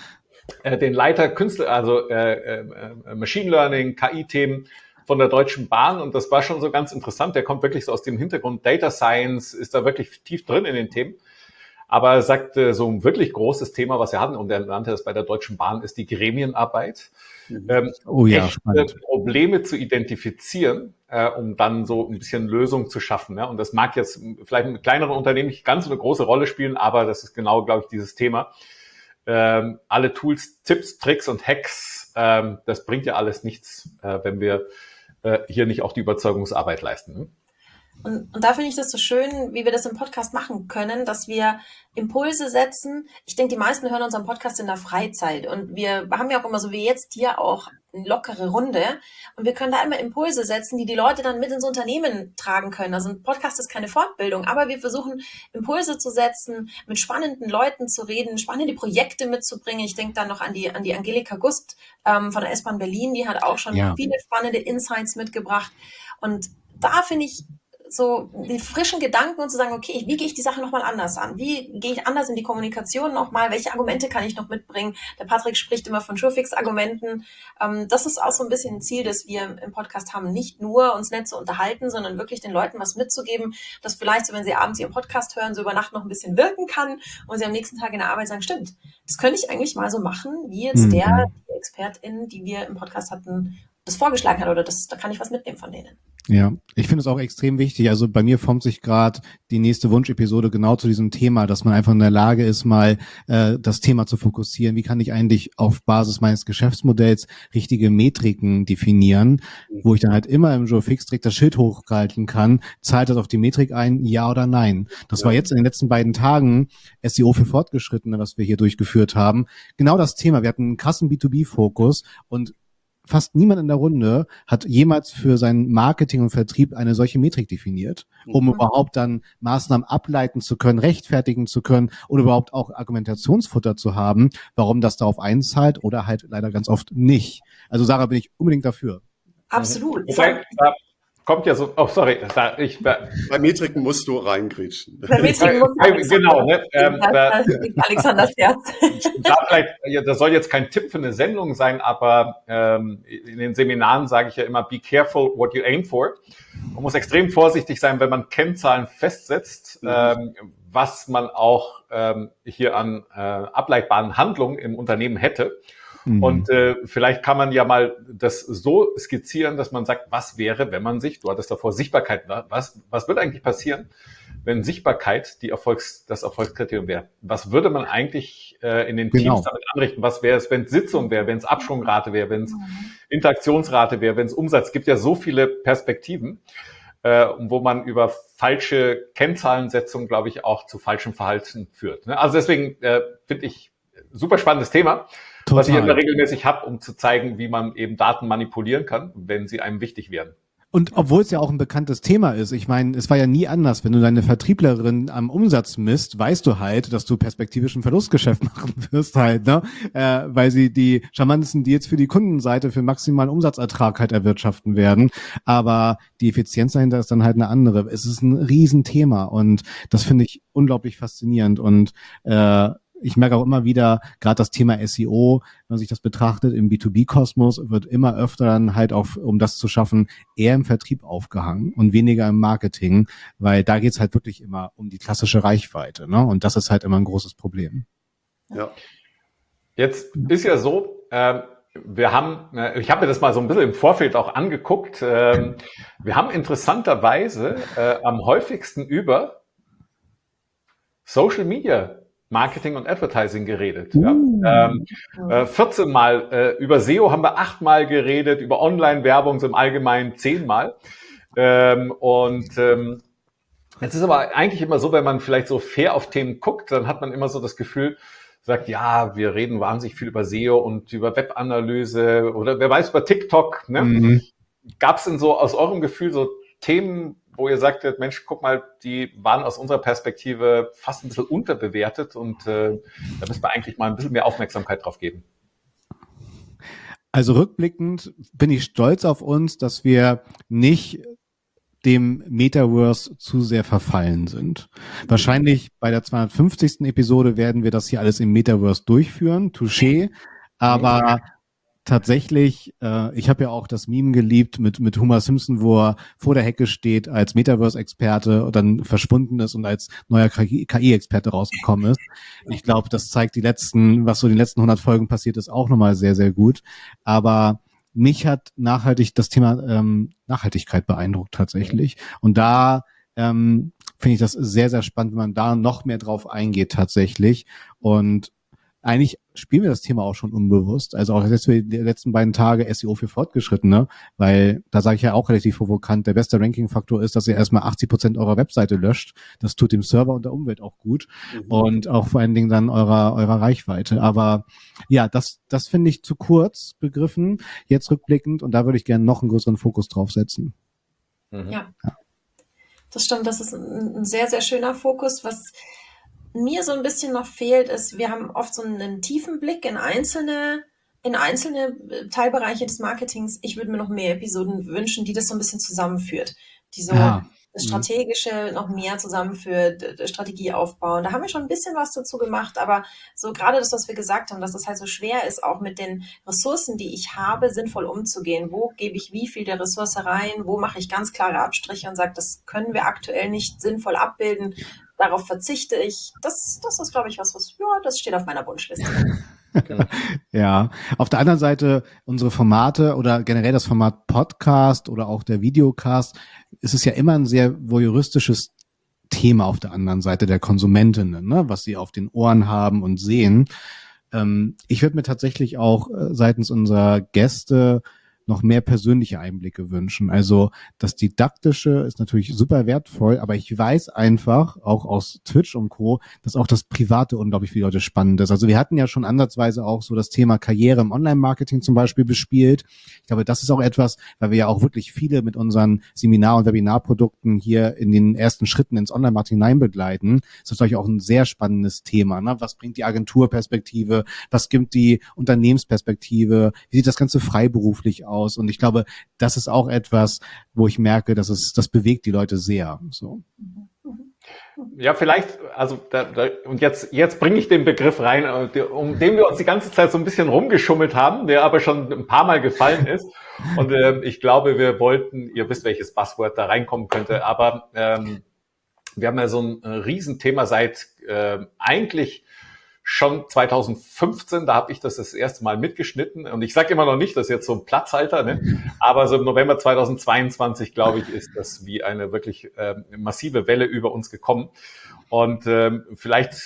äh, den Leiter Künstler, also äh, äh, Machine Learning, K I-Themen von der Deutschen Bahn und das war schon so ganz interessant. Der kommt wirklich so aus dem Hintergrund Data Science, ist da wirklich tief drin in den Themen. Aber er sagte, so ein wirklich großes Thema, was wir hatten, und er nannte das bei der Deutschen Bahn, ist die Gremienarbeit. Mhm. Ähm, Oh ja, echte spannend. Probleme zu identifizieren, äh, um dann so ein bisschen Lösung zu schaffen. Ja? Und das mag jetzt vielleicht mit kleineren Unternehmen nicht ganz so eine große Rolle spielen, aber das ist genau, glaube ich, dieses Thema. Ähm, alle Tools, Tipps, Tricks und Hacks, ähm, das bringt ja alles nichts, äh, wenn wir äh, hier nicht auch die Überzeugungsarbeit leisten. Ne? Und, und da finde ich das so schön, wie wir das im Podcast machen können, dass wir Impulse setzen. Ich denke, die meisten hören unseren Podcast in der Freizeit und wir haben ja auch immer so wie jetzt hier auch eine lockere Runde und wir können da immer Impulse setzen, die die Leute dann mit ins Unternehmen tragen können. Also ein Podcast ist keine Fortbildung, aber wir versuchen Impulse zu setzen, mit spannenden Leuten zu reden, spannende Projekte mitzubringen. Ich denke dann noch an die, an die Angelika Gust ähm, von der S-Bahn Berlin, die hat auch schon Ja. viele spannende Insights mitgebracht und da finde ich so die frischen Gedanken und zu sagen, okay, wie gehe ich die Sache nochmal anders an? Wie gehe ich anders in die Kommunikation nochmal? Welche Argumente kann ich noch mitbringen? Der Patrick spricht immer von Surefix-Argumenten. Ähm, das ist auch so ein bisschen ein Ziel, das wir im Podcast haben, nicht nur uns nett zu unterhalten, sondern wirklich den Leuten was mitzugeben, das vielleicht so, wenn sie abends ihren Podcast hören, so über Nacht noch ein bisschen wirken kann und sie am nächsten Tag in der Arbeit sagen, stimmt, das könnte ich eigentlich mal so machen, wie jetzt Mhm. der die Expertin, die wir im Podcast hatten, das vorgeschlagen hat oder das, da kann ich was mitnehmen von denen. Ja, ich finde es auch extrem wichtig. Also bei mir formt sich gerade die nächste Wunschepisode genau zu diesem Thema, dass man einfach in der Lage ist, mal äh, das Thema zu fokussieren. Wie kann ich eigentlich auf Basis meines Geschäftsmodells richtige Metriken definieren, wo ich dann halt immer im Joe Fix direkt das Schild hochhalten kann, zahlt das auf die Metrik ein, ja oder nein. Das Ja. war jetzt in den letzten beiden Tagen S E O für Fortgeschrittene, was wir hier durchgeführt haben. Genau das Thema. Wir hatten einen krassen B zwei B-Fokus und fast niemand in der Runde hat jemals für sein Marketing und Vertrieb eine solche Metrik definiert, um Mhm. überhaupt dann Maßnahmen ableiten zu können, rechtfertigen zu können oder überhaupt auch Argumentationsfutter zu haben, warum das darauf einzahlt oder halt leider ganz oft nicht. Also Sarah, bin ich unbedingt dafür. Absolut. Wobei, da kommt ja so, oh sorry, da, ich, Bei Metriken musst du reingrätschen. Bei Metriken muss Äh, genau, ne, ähm, da liegt Alexanders Herz. da vielleicht, ja, das soll jetzt kein Tipp für eine Sendung sein, aber ähm, in den Seminaren sage ich ja immer, be careful what you aim for. Man muss extrem vorsichtig sein, wenn man Kennzahlen festsetzt, Mhm. ähm, was man auch ähm, hier an äh, ableitbaren Handlungen im Unternehmen hätte. Mhm. Und äh, vielleicht kann man ja mal das so skizzieren, dass man sagt, was wäre, wenn man sich, du hattest davor Sichtbarkeit, was, was würde eigentlich passieren, wenn Sichtbarkeit die Erfolgs, das Erfolgskriterium wäre? Was würde man eigentlich äh, in den Genau. Teams damit anrichten? Was wäre es, wenn es Sitzung wäre, wenn es Abschwungrate wäre, wenn es Interaktionsrate wäre, wenn es Umsatz? Es gibt ja so viele Perspektiven, äh, wo man über falsche Kennzahlensetzung, glaube ich, auch zu falschem Verhalten führt. Ne? Also deswegen äh, finde ich super spannendes Thema, Total. was ich immer regelmäßig habe, um zu zeigen, wie man eben Daten manipulieren kann, wenn sie einem wichtig werden. Und obwohl es ja auch ein bekanntes Thema ist, ich meine, es war ja nie anders, wenn du deine Vertrieblerin am Umsatz misst, weißt du halt, dass du perspektivisch ein Verlustgeschäft machen wirst halt, ne? Äh, weil sie die charmantesten Deals für die Kundenseite für maximalen Umsatzertrag halt erwirtschaften werden. Aber die Effizienz dahinter ist dann halt eine andere. Es ist ein Riesenthema und das finde ich unglaublich faszinierend und äh, ich merke auch immer wieder, gerade das Thema S E O, wenn man sich das betrachtet, im B zwei B-Kosmos wird immer öfter dann halt auch, um das zu schaffen, eher im Vertrieb aufgehangen und weniger im Marketing, weil da geht's halt wirklich immer um die klassische Reichweite, ne? Und das ist halt immer ein großes Problem. Ja. Jetzt ist ja so, äh, wir haben, äh, ich habe mir das mal so ein bisschen im Vorfeld auch angeguckt, äh, wir haben interessanterweise äh, am häufigsten über Social Media Marketing und Advertising geredet. Ja. Ähm, äh, vierzehn Mal, äh, über S E O haben wir acht Mal geredet, über Online-Werbung so im Allgemeinen zehn Mal. Ähm, und ähm, jetzt ist aber eigentlich immer so, wenn man vielleicht so fair auf Themen guckt, dann hat man immer so das Gefühl, sagt, ja, wir reden wahnsinnig viel über S E O und über Webanalyse oder wer weiß über TikTok. Ne? Mhm. Gab es denn so aus eurem Gefühl so Themen, wo ihr sagtet, Mensch, guck mal, die waren aus unserer Perspektive fast ein bisschen unterbewertet und äh, da müssen wir eigentlich mal ein bisschen mehr Aufmerksamkeit drauf geben. Also rückblickend bin ich stolz auf uns, dass wir nicht dem Metaverse zu sehr verfallen sind. Wahrscheinlich bei der zweihundertfünfzigsten Episode werden wir das hier alles im Metaverse durchführen, touché, aber tatsächlich, äh, ich habe ja auch das Meme geliebt mit mit Homer Simpson, wo er vor der Hecke steht als Metaverse-Experte und dann verschwunden ist und als neuer K I-Experte rausgekommen ist. Ich glaube, das zeigt die letzten, was so in den letzten hundert Folgen passiert ist, auch nochmal sehr, sehr gut. Aber mich hat nachhaltig das Thema ähm, Nachhaltigkeit beeindruckt tatsächlich. Und da ähm, finde ich das sehr, sehr spannend, wenn man da noch mehr drauf eingeht tatsächlich. Und eigentlich spielen wir das Thema auch schon unbewusst. Also auch jetzt für die letzten beiden Tage S E O für Fortgeschrittene, weil da sage ich ja auch relativ provokant, der beste Ranking-Faktor ist, dass ihr erstmal achtzig Prozent eurer Webseite löscht. Das tut dem Server und der Umwelt auch gut Mhm. und auch vor allen Dingen dann eurer eurer Reichweite. Aber ja, das das finde ich zu kurz begriffen, jetzt rückblickend, und da würde ich gerne noch einen größeren Fokus drauf setzen. Mhm. Ja. Das stimmt, das ist ein, ein sehr, sehr schöner Fokus. Was mir so ein bisschen noch fehlt, ist, wir haben oft so einen tiefen Blick in einzelne, in einzelne Teilbereiche des Marketings. Ich würde mir noch mehr Episoden wünschen, die das so ein bisschen zusammenführt, die so Ja. das Strategische noch mehr zusammenführt, Strategie aufbauen. Da haben wir schon ein bisschen was dazu gemacht, aber so gerade das, was wir gesagt haben, dass es halt so schwer ist, auch mit den Ressourcen, die ich habe, sinnvoll umzugehen. Wo gebe ich wie viel der Ressource rein? Wo mache ich ganz klare Abstriche und sage, das können wir aktuell nicht sinnvoll abbilden. Darauf verzichte ich. Das, das ist, glaube ich, was, was, ja, das steht auf meiner Wunschliste. Ja, auf der anderen Seite unsere Formate oder generell das Format Podcast oder auch der Videocast, ist es ja immer ein sehr voyeuristisches Thema auf der anderen Seite der Konsumentinnen, ne? Was sie auf den Ohren haben und sehen. Ähm, ich würde mir tatsächlich auch äh, seitens unserer Gäste noch mehr persönliche Einblicke wünschen. Also das Didaktische ist natürlich super wertvoll, aber ich weiß einfach, auch aus Twitch und Co., dass auch das Private unglaublich für die Leute spannend ist. Also wir hatten ja schon ansatzweise auch so das Thema Karriere im Online-Marketing zum Beispiel bespielt. Ich glaube, das ist auch etwas, weil wir ja auch wirklich viele mit unseren Seminar- und Webinarprodukten hier in den ersten Schritten ins Online-Marketing hinein begleiten. Das ist natürlich auch ein sehr spannendes Thema. Ne? Was bringt die Agenturperspektive? Was gibt die Unternehmensperspektive? Wie sieht das Ganze freiberuflich aus? Aus. Und ich glaube, das ist auch etwas, wo ich merke, dass es, das bewegt die Leute sehr. So. Ja, vielleicht, also da, da, und jetzt, jetzt bringe ich den Begriff rein, um den wir uns die ganze Zeit so ein bisschen rumgeschummelt haben, der aber schon ein paar Mal gefallen ist. Und äh, ich glaube, wir wollten, ihr wisst, welches Buzzword da reinkommen könnte, aber ähm, wir haben ja so ein Riesenthema seit äh, eigentlich schon zweitausendfünfzehn, da habe ich das das erste Mal mitgeschnitten. Und ich sage immer noch nicht, das ist jetzt so ein Platzhalter, ne? Aber so im November zweitausendzweiundzwanzig, glaube ich, ist das wie eine wirklich äh, massive Welle über uns gekommen. Und ähm, vielleicht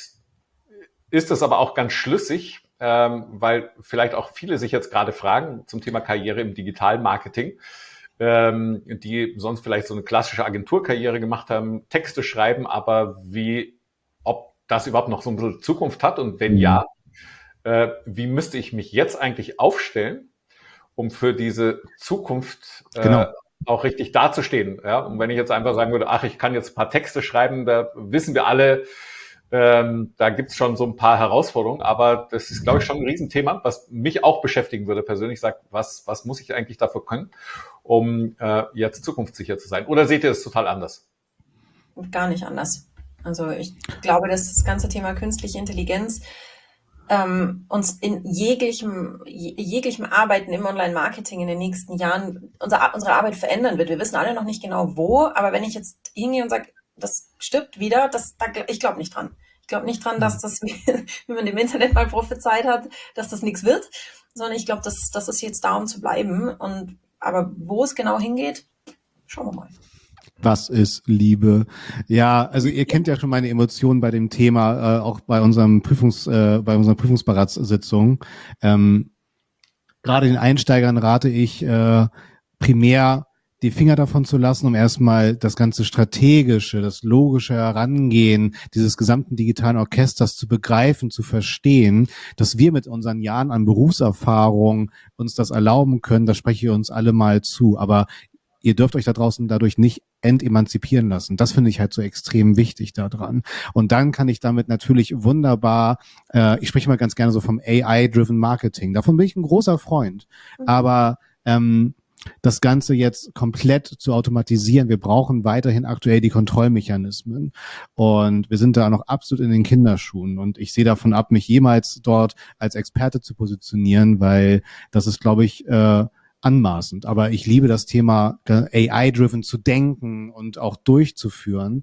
ist das aber auch ganz schlüssig, ähm, weil vielleicht auch viele sich jetzt gerade fragen zum Thema Karriere im Digitalmarketing, ähm, die sonst vielleicht so eine klassische Agenturkarriere gemacht haben, Texte schreiben, aber wie, ob das überhaupt noch so ein bisschen Zukunft hat und wenn ja, äh, wie müsste ich mich jetzt eigentlich aufstellen, um für diese Zukunft äh, Genau. auch richtig dazustehen. Ja? Und wenn ich jetzt einfach sagen würde, ach, ich kann jetzt ein paar Texte schreiben, da wissen wir alle, ähm, da gibt's schon so ein paar Herausforderungen, aber das ist, glaube ich, schon ein Riesenthema, was mich auch beschäftigen würde persönlich. Ich sage, was, was muss ich eigentlich dafür können, um äh, jetzt zukunftssicher zu sein? Oder seht ihr das total anders? Gar nicht anders. Also ich glaube, dass das ganze Thema künstliche Intelligenz ähm, uns in jeglichem, jeglichem Arbeiten im Online-Marketing in den nächsten Jahren unser, unsere Arbeit verändern wird. Wir wissen alle noch nicht genau wo, aber wenn ich jetzt hingehe und sage, das stirbt wieder, das, da, ich glaube nicht dran. Ich glaube nicht dran, dass das, wie man im Internet mal prophezeit hat, dass das nichts wird, sondern ich glaube, dass das ist jetzt da, um zu bleiben. Und aber wo es genau hingeht, schauen wir mal. Was ist Liebe? Ja, also ihr kennt ja schon meine Emotionen bei dem Thema, äh, auch bei unserem Prüfungs, äh, bei unserer Prüfungsberatssitzung. Ähm, gerade den Einsteigern rate ich, äh, primär die Finger davon zu lassen, um erstmal das ganze strategische, das logische Herangehen dieses gesamten digitalen Orchesters zu begreifen, zu verstehen, dass wir mit unseren Jahren an Berufserfahrung uns das erlauben können. Das spreche ich uns alle mal zu. Aber ihr dürft euch da draußen dadurch nicht entemanzipieren lassen. Das finde ich halt so extrem wichtig daran. Und dann kann ich damit natürlich wunderbar, äh, ich spreche mal ganz gerne so vom A I-driven Marketing. Davon bin ich ein großer Freund. Mhm. Aber ähm, das Ganze jetzt komplett zu automatisieren, wir brauchen weiterhin aktuell die Kontrollmechanismen. Und wir sind da noch absolut in den Kinderschuhen. Und ich sehe davon ab, mich jemals dort als Experte zu positionieren, weil das ist, glaube ich, äh, anmaßend. Aber ich liebe das Thema A I-driven zu denken und auch durchzuführen.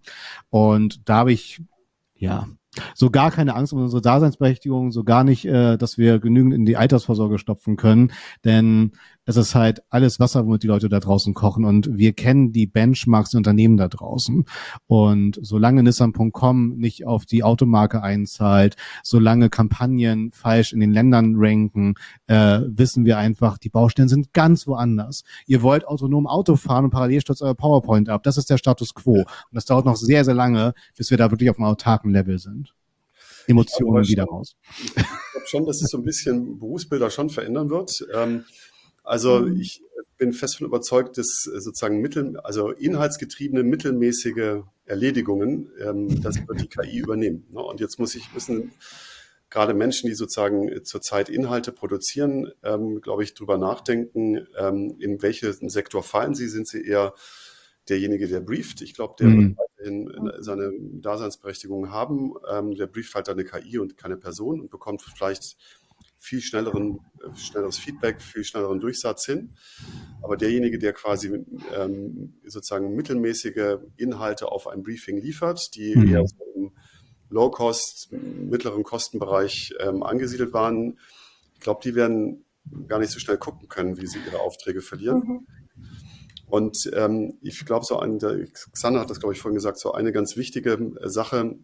Und da habe ich, ja, so gar keine Angst um unsere Daseinsberechtigung, so gar nicht, äh, dass wir genügend in die Altersvorsorge stopfen können, denn es ist halt alles Wasser, womit die Leute da draußen kochen und wir kennen die Benchmarks der Unternehmen da draußen und solange Nissan Punkt com nicht auf die Automarke einzahlt, solange Kampagnen falsch in den Ländern ranken, äh, wissen wir einfach, die Baustellen sind ganz woanders. Ihr wollt autonom Auto fahren und parallel stürzt euer PowerPoint ab. Das ist der Status quo und das dauert noch sehr, sehr lange, bis wir da wirklich auf einem autarken Level sind. Emotionen schon, wieder raus. Ich glaube schon, dass es so ein bisschen Berufsbilder schon verändern wird. Ähm, also mhm. ich bin fest davon überzeugt, dass sozusagen mittel, also inhaltsgetriebene, mittelmäßige Erledigungen, ähm, das wird die K I übernehmen. Ne? Und jetzt muss ich müssen gerade Menschen, die sozusagen zurzeit Inhalte produzieren, ähm, glaube ich, drüber nachdenken, ähm, in welchen Sektor fallen sie. Sind sie eher derjenige, der brieft? Ich glaube, der mhm. wird weiterhin seine Daseinsberechtigung haben. Ähm, der brieft halt eine K I und keine Person und bekommt vielleicht viel schnelleren, schnelleres Feedback, viel schnelleren Durchsatz hin. Aber derjenige, der quasi ähm, sozusagen mittelmäßige Inhalte auf ein Briefing liefert, die mhm. eher so im Low-Cost, mittleren Kostenbereich ähm, angesiedelt waren, glaube, die werden gar nicht so schnell gucken können, wie sie ihre Aufträge verlieren. Mhm. Und ähm, ich glaube, so ein, der Xander hat das, glaube ich, vorhin gesagt, so eine ganz wichtige Sache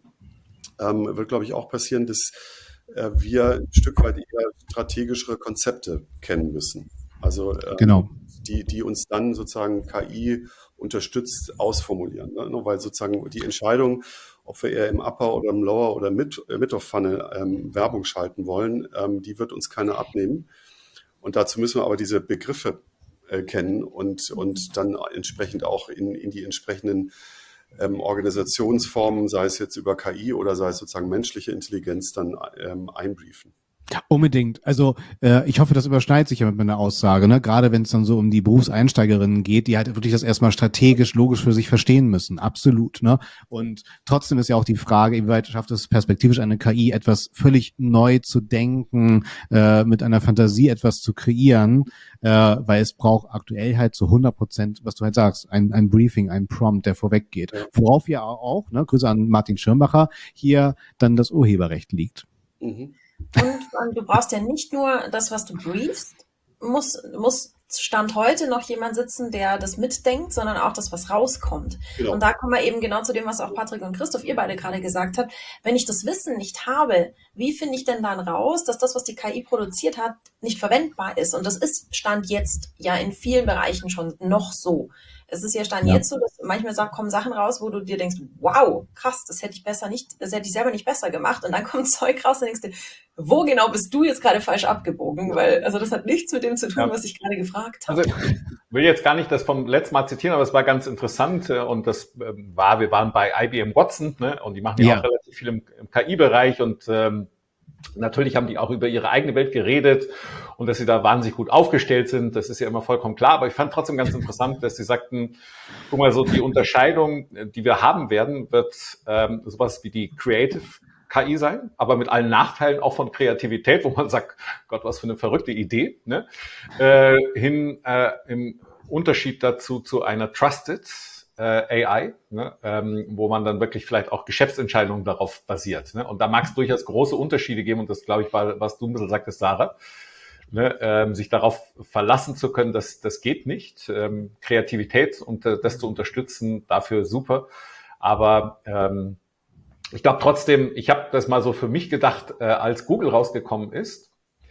ähm, wird, glaube ich, auch passieren, dass äh, wir ein Stück weit eher strategischere Konzepte kennen müssen. Also ähm, Genau. die, die uns dann sozusagen K I unterstützt ausformulieren. Ne? Weil sozusagen die Entscheidung, ob wir eher im Upper oder im Lower oder Mid, äh, Mid of Funnel ähm, Werbung schalten wollen, ähm, die wird uns keiner abnehmen. Und dazu müssen wir aber diese Begriffe äh, kennen und, und dann entsprechend auch in, in die entsprechenden ähm, Organisationsformen, sei es jetzt über K I oder sei es sozusagen menschliche Intelligenz, dann ähm, einbriefen. Unbedingt. Also äh, ich hoffe, das überschneidet sich ja mit meiner Aussage, ne? Gerade wenn es dann so um die Berufseinsteigerinnen geht, die halt wirklich das erstmal strategisch, logisch für sich verstehen müssen. Absolut. Ne? Und trotzdem ist ja auch die Frage, inwieweit schafft es perspektivisch eine K I, etwas völlig neu zu denken, äh, mit einer Fantasie etwas zu kreieren, äh, weil es braucht aktuell halt zu hundert Prozent, was du halt sagst, ein, ein Briefing, ein Prompt, der vorweg geht. Ja. Worauf ja auch, ne, Grüße an Martin Schirmacher, hier dann das Urheberrecht liegt. Mhm. Und ähm, du brauchst ja nicht nur das, was du briefst, muss, muss Stand heute noch jemand sitzen, der das mitdenkt, sondern auch das, was rauskommt. Genau. Und da kommen wir eben genau zu dem, was auch Patrick und Christoph, ihr beide gerade gesagt habt. Wenn ich das Wissen nicht habe, wie finde ich denn dann raus, dass das, was die K I produziert hat, nicht verwendbar ist? Und das ist Stand jetzt ja in vielen Bereichen schon noch so. Es ist ja Stand Ja. jetzt so, dass manchmal sa- kommen Sachen raus, wo du dir denkst, wow, krass, das hätte ich besser nicht, das hätte ich selber nicht besser gemacht. Und dann kommt Zeug raus und denkst du, wo genau bist du jetzt gerade falsch abgebogen? Weil, also das hat nichts mit dem zu tun, Ja. was ich gerade gefragt habe. Also ich will jetzt gar nicht das vom letzten Mal zitieren, aber es war ganz interessant äh, und das ähm, war, wir waren bei I B M Watson, ne, und die machen ja Ja. auch relativ viel im, im K I-Bereich und ähm, natürlich haben die auch über ihre eigene Welt geredet und dass sie da wahnsinnig gut aufgestellt sind, das ist ja immer vollkommen klar, aber ich fand trotzdem ganz interessant, dass sie sagten, guck mal, so die Unterscheidung, die wir haben werden, wird ähm, sowas wie die Creative K I sein, aber mit allen Nachteilen auch von Kreativität, wo man sagt, Gott, was für eine verrückte Idee, ne? äh, hin äh, im Unterschied dazu zu einer Trusted äh, A I, ne? ähm, wo man dann wirklich vielleicht auch Geschäftsentscheidungen darauf basiert. Ne? Und da mag es durchaus große Unterschiede geben und das, glaube ich, war, was du ein bisschen sagtest, Sarah, ne? ähm, sich darauf verlassen zu können, dass das geht nicht. Ähm, Kreativität und äh, das zu unterstützen, dafür super, aber ähm, ich glaube trotzdem, ich habe das mal so für mich gedacht, äh, als Google rausgekommen ist,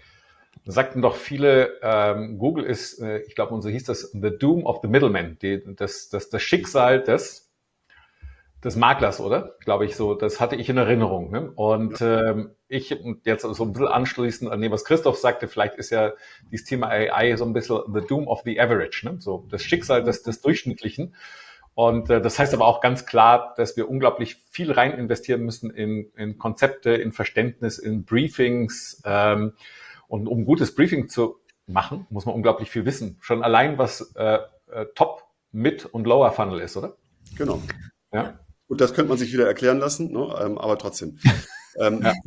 sagten doch viele, ähm, Google ist, äh, ich glaube, und so hieß das, the doom of the middleman, die, das, das, das Schicksal des, des Maklers, oder? Glaube ich so, das hatte ich in Erinnerung. Ne? Und ähm, ich, und jetzt so ein bisschen anschließend an dem, was Christoph sagte, vielleicht ist ja dieses Thema A I so ein bisschen the doom of the average, ne? So das Schicksal des, des Durchschnittlichen. Und äh, das heißt aber auch ganz klar, dass wir unglaublich viel rein investieren müssen in, in Konzepte, in Verständnis, in Briefings. Ähm, und um ein gutes Briefing zu machen, muss man unglaublich viel wissen. Schon allein, was äh, äh, Top, Mid und Lower Funnel ist, oder? Genau. Ja. Und das könnte man sich wieder erklären lassen, ne? ähm, aber trotzdem. Ähm, Ja.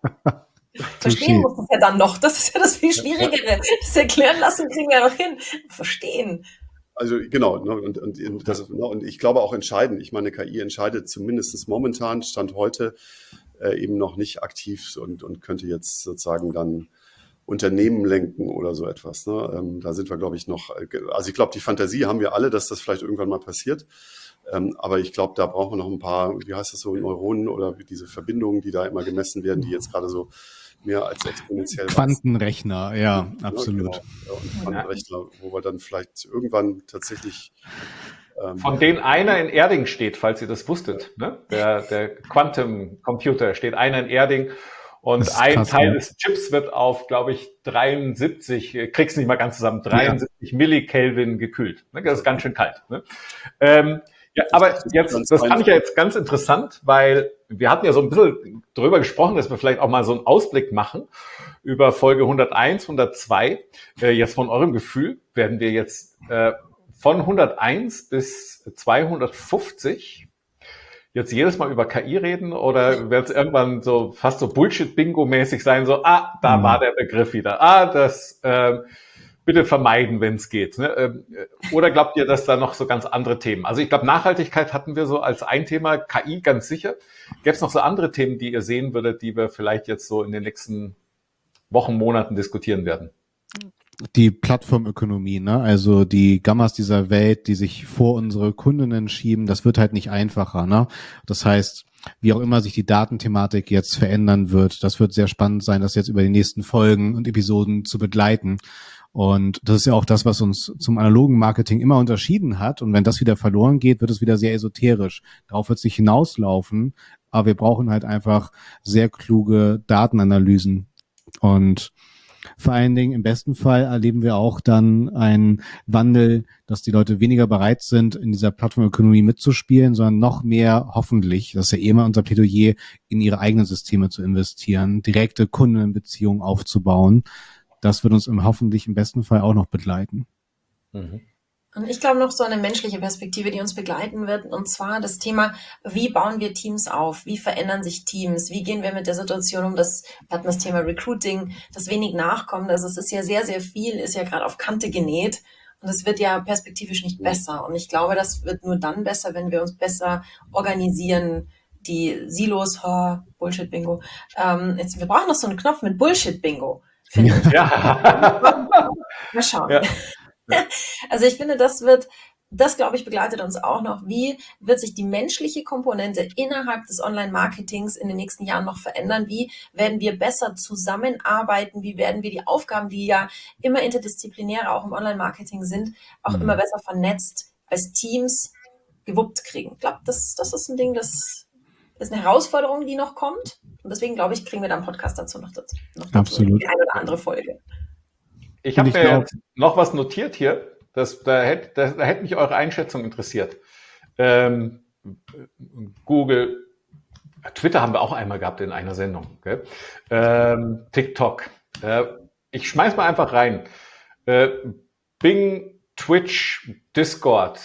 Verstehen Touché. muss es ja dann noch. Das ist ja das viel Schwierigere. Das erklären lassen kriegen wir ja noch hin. Verstehen. Also genau, ne, und, und, das, ne, und ich glaube auch entscheidend, ich meine, K I entscheidet zumindest momentan, Stand heute, äh, eben noch nicht aktiv und, und könnte jetzt sozusagen dann Unternehmen lenken oder so etwas. Ne? Ähm, da sind wir, glaube ich, noch, also ich glaube, die Fantasie haben wir alle, dass das vielleicht irgendwann mal passiert. Ähm, aber ich glaube, da brauchen wir noch ein paar, wie heißt das so, Neuronen oder diese Verbindungen, die da immer gemessen werden, die jetzt gerade so mehr als exponentiell wachsen. Quantenrechner, ja, absolut. Ja, genau. Und Quantenrechner, wo wir dann vielleicht irgendwann tatsächlich ähm, Von denen einer in Erding steht, falls ihr das wusstet. Ne? Der, der Quantum Computer steht einer in Erding und Das ist ein krass, Teil ne? des Chips wird auf, glaube ich, dreiundsiebzig, äh, krieg's nicht mal ganz zusammen, dreiundsiebzig Millikelvin gekühlt. Ne? Das ist ganz schön kalt. Ne? Ähm, ja, aber jetzt, das fand ich ja jetzt ganz interessant, weil wir hatten ja so ein bisschen drüber gesprochen, dass wir vielleicht auch mal so einen Ausblick machen über Folge hunderteins, hundertzwei. Äh, jetzt von eurem Gefühl werden wir jetzt äh, von hunderteins bis zweihundertfünfzig jetzt jedes Mal über K I reden oder wird es irgendwann so fast so Bullshit-Bingo-mäßig sein, so, ah, da Mhm. war der Begriff wieder, ah, das ähm, bitte vermeiden, wenn es geht. Ne? Ähm, Oder glaubt ihr, dass da noch so ganz andere Themen? Also ich glaube, Nachhaltigkeit hatten wir so als ein Thema, K I ganz sicher. Gäbe es noch so andere Themen, die ihr sehen würdet, die wir vielleicht jetzt so in den nächsten Wochen, Monaten diskutieren werden. Die Plattformökonomie, ne? Also die Gammas dieser Welt, die sich vor unsere Kundinnen schieben, das wird halt nicht einfacher, ne? Das heißt, wie auch immer sich die Datenthematik jetzt verändern wird, das wird sehr spannend sein, das jetzt über die nächsten Folgen und Episoden zu begleiten. Und das ist ja auch das, was uns zum analogen Marketing immer unterschieden hat. Und wenn das wieder verloren geht, wird es wieder sehr esoterisch. Darauf wird es nicht hinauslaufen. Aber wir brauchen halt einfach sehr kluge Datenanalysen. Und vor allen Dingen im besten Fall erleben wir auch dann einen Wandel, dass die Leute weniger bereit sind, in dieser Plattformökonomie mitzuspielen, sondern noch mehr hoffentlich, das ist ja eh immer unser Plädoyer, in ihre eigenen Systeme zu investieren, direkte Kundenbeziehungen aufzubauen. Das wird uns im, hoffentlich im besten Fall auch noch begleiten. Mhm. Und ich glaube noch so eine menschliche Perspektive, die uns begleiten wird, und zwar das Thema, wie bauen wir Teams auf? Wie verändern sich Teams? Wie gehen wir mit der Situation um? Das, wir hatten das Thema Recruiting, das wenig nachkommt. Also es ist ja sehr, sehr viel, ist ja gerade auf Kante genäht. Und es wird ja perspektivisch nicht besser. Und ich glaube, das wird nur dann besser, wenn wir uns besser organisieren. Die Silos, oh, Bullshit-Bingo. Ähm, jetzt, wir brauchen noch so einen Knopf mit Bullshit-Bingo, finde ich. Ja. Mal schauen. Ja. Also ich finde, das wird, das glaube ich, begleitet uns auch noch. Wie wird sich die menschliche Komponente innerhalb des Online-Marketings in den nächsten Jahren noch verändern? Wie werden wir besser zusammenarbeiten? Wie werden wir die Aufgaben, die ja immer interdisziplinärer auch im Online-Marketing sind, auch Mhm. immer besser vernetzt als Teams gewuppt kriegen? Ich glaube, das, das ist ein Ding, das ist eine Herausforderung, die noch kommt. Und deswegen, glaube ich, kriegen wir da einen Podcast dazu noch dazu. Noch dazu. Absolut. Die eine oder andere Folge. Ich habe Und mir ich glaub- jetzt noch was notiert hier. Das, da, hätte, da, da hätte mich eure Einschätzung interessiert. Ähm, Google, Twitter haben wir auch einmal gehabt in einer Sendung. Gell? Ähm, TikTok. Äh, ich schmeiß mal einfach rein. Äh, Bing, Twitch, Discord.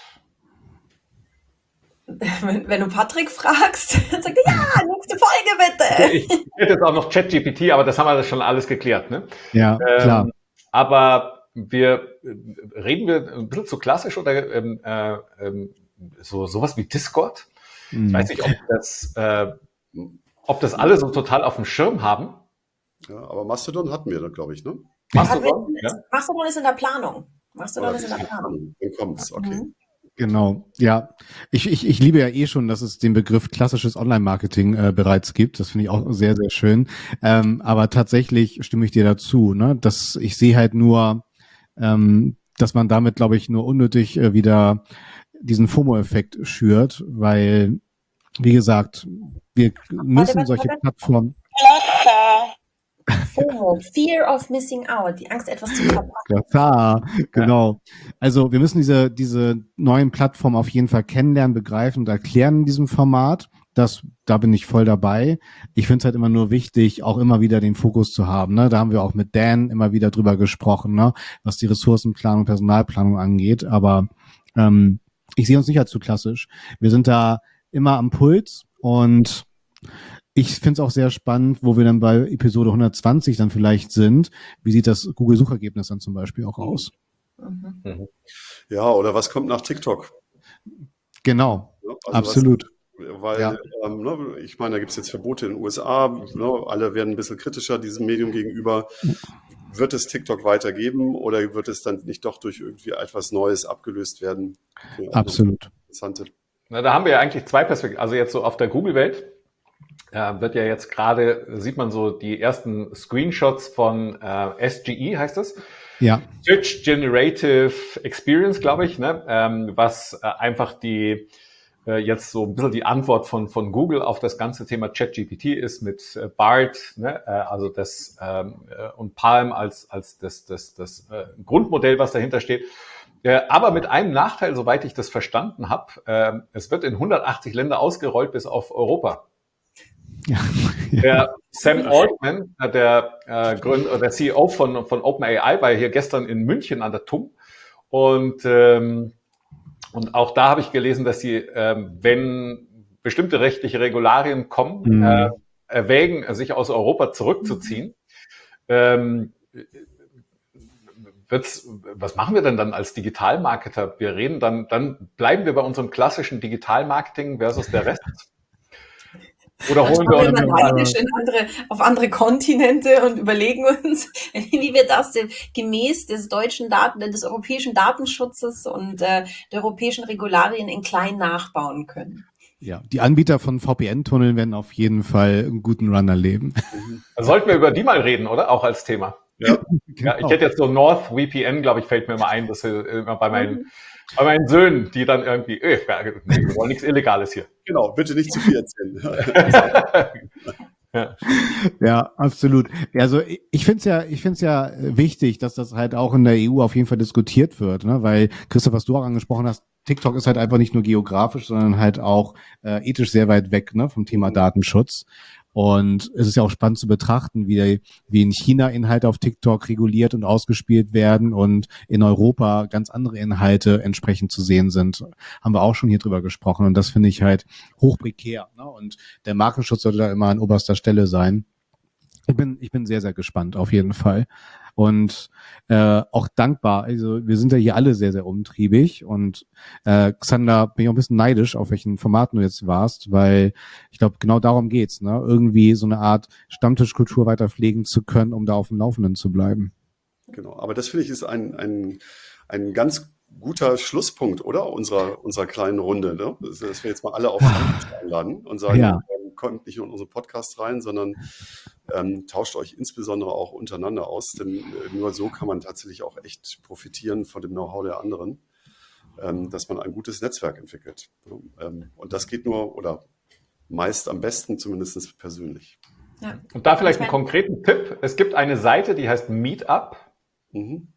Wenn, wenn du Patrick fragst, dann sagt er, ja, nächste Folge bitte. Ich hätte jetzt auch noch ChatGPT, aber das haben wir das schon alles geklärt. Ne? Ja, klar. Ähm, aber wir reden wir ein bisschen zu klassisch oder ähm, äh, ähm, so sowas wie Discord. Ich Mhm. weiß nicht, ob das, äh, ob das alle so total auf dem Schirm haben. Ja, aber Mastodon hatten wir dann, glaube ich, ne? Mastodon, ja. Mastodon ist in der Planung. Mastodon Oder ist in der Planung. Dann kommt's, okay. Mhm. Genau, ja. Ich, ich, ich liebe ja eh schon, dass es den Begriff klassisches Online-Marketing äh, bereits gibt. Das finde ich auch sehr, sehr schön. Ähm, aber tatsächlich stimme ich dir dazu, ne? Dass ich sehe halt nur, ähm, dass man damit, glaube ich, nur unnötig äh, wieder diesen FOMO-Effekt schürt, weil, wie gesagt, wir müssen warte, solche warte. Plattformen. FOMO, Fear of Missing Out, die Angst, etwas zu verpassen. Ja, genau. Also wir müssen diese, diese neuen Plattformen auf jeden Fall kennenlernen, begreifen und erklären in diesem Format. Das, da bin ich voll dabei. Ich finde es halt immer nur wichtig, auch immer wieder den Fokus zu haben. Ne? Da haben wir auch mit Dan immer wieder drüber gesprochen, ne? Was die Ressourcenplanung, Personalplanung angeht. Aber ähm, ich sehe uns nicht als zu klassisch. Wir sind da immer am Puls und ich finde es auch sehr spannend, wo wir dann bei Episode hundertzwanzig dann vielleicht sind. Wie sieht das Google-Suchergebnis dann zum Beispiel auch aus? Mhm. Ja, oder was kommt nach TikTok? Genau, Ne? Also absolut. Was, weil, Ja. ähm, ne, ich meine, da gibt es jetzt Verbote in den U S A, ne, alle werden ein bisschen kritischer diesem Medium gegenüber. Wird es TikTok weitergeben oder wird es dann nicht doch durch irgendwie etwas Neues abgelöst werden? Ja, Absolut. Interessante. Na, da haben wir ja eigentlich zwei Perspektiven. Also jetzt so auf der Google-Welt äh, wird ja jetzt gerade, sieht man so die ersten Screenshots von äh, S G E, heißt das? Ja, Search Generative Experience, glaube ich, ne? ähm, was äh, einfach die äh, jetzt so ein bisschen die Antwort von von Google auf das ganze Thema ChatGPT ist mit äh, Bard, ne? äh, also das ähm, äh, und Palm als als das das das äh, Grundmodell, was dahinter steht. Äh, aber mit einem Nachteil, soweit ich das verstanden habe, äh, es wird in hundertachtzig Länder ausgerollt bis auf Europa. ja. Der Sam Altman, äh, der äh, Gründer, der C E O von, von OpenAI, war hier gestern in München an der T U M. Und, ähm, und auch da habe ich gelesen, dass sie, ähm, wenn bestimmte rechtliche Regularien kommen, Mhm. äh, erwägen, sich aus Europa zurückzuziehen. Ähm, wird's, was machen wir denn dann als Digitalmarketer? Wir reden dann, dann bleiben wir bei unserem klassischen Digitalmarketing versus der Rest. Oder Dann holen schauen wir wir mal uns neidisch in andere, auf andere Kontinente und überlegen uns, wie wir das denn gemäß des deutschen Daten, des europäischen Datenschutzes und äh, der europäischen Regularien in klein nachbauen können. Ja, die Anbieter von V P N-Tunneln werden auf jeden Fall einen guten Run erleben. Also sollten wir über die mal reden, oder? Auch als Thema. Ja. Ja, ich hätte jetzt so NordVPN, glaube ich, fällt mir immer ein, dass wir immer bei meinen, bei meinen Söhnen, die dann irgendwie, äh, nee, wir wollen nichts Illegales hier. Genau, bitte nicht zu viel erzählen. Ja. Ja, absolut. Also ich finde es ja, ich finde es ja wichtig, dass das halt auch in der E U auf jeden Fall diskutiert wird, ne? Weil, Christoph, was du auch angesprochen hast, TikTok ist halt einfach nicht nur geografisch, sondern halt auch äh, ethisch sehr weit weg, ne, vom Thema Datenschutz. Und es ist ja auch spannend zu betrachten, wie, wie in China Inhalte auf TikTok reguliert und ausgespielt werden und in Europa ganz andere Inhalte entsprechend zu sehen sind. Haben wir auch schon hier drüber gesprochen. Und das finde ich halt hochprekär, ne? Und der Markenschutz sollte da immer an oberster Stelle sein. Ich bin, ich bin sehr, sehr gespannt, auf jeden Fall. Und äh, auch dankbar. Also wir sind ja hier alle sehr, sehr umtriebig. Und äh, Xander, bin ich auch ein bisschen neidisch, auf welchen Formaten du jetzt warst, weil ich glaube, genau darum geht's, ne? Irgendwie so eine Art Stammtischkultur weiter pflegen zu können, um da auf dem Laufenden zu bleiben. Genau, aber das finde ich ist ein, ein, ein ganz guter Schlusspunkt, oder? Unserer, unserer kleinen Runde, ne? Dass dass wir jetzt mal alle auf den Tisch einladen und sagen, Ja. ähm, kommt nicht nur in unseren Podcast rein, sondern ähm, tauscht euch insbesondere auch untereinander aus, denn äh, nur so kann man tatsächlich auch echt profitieren von dem Know-how der anderen, ähm, dass man ein gutes Netzwerk entwickelt. Ähm, und das geht nur oder meist am besten zumindest persönlich. Ja. Und da vielleicht Ich einen mein- konkreten Tipp. Es gibt eine Seite, die heißt Meetup. Mhm.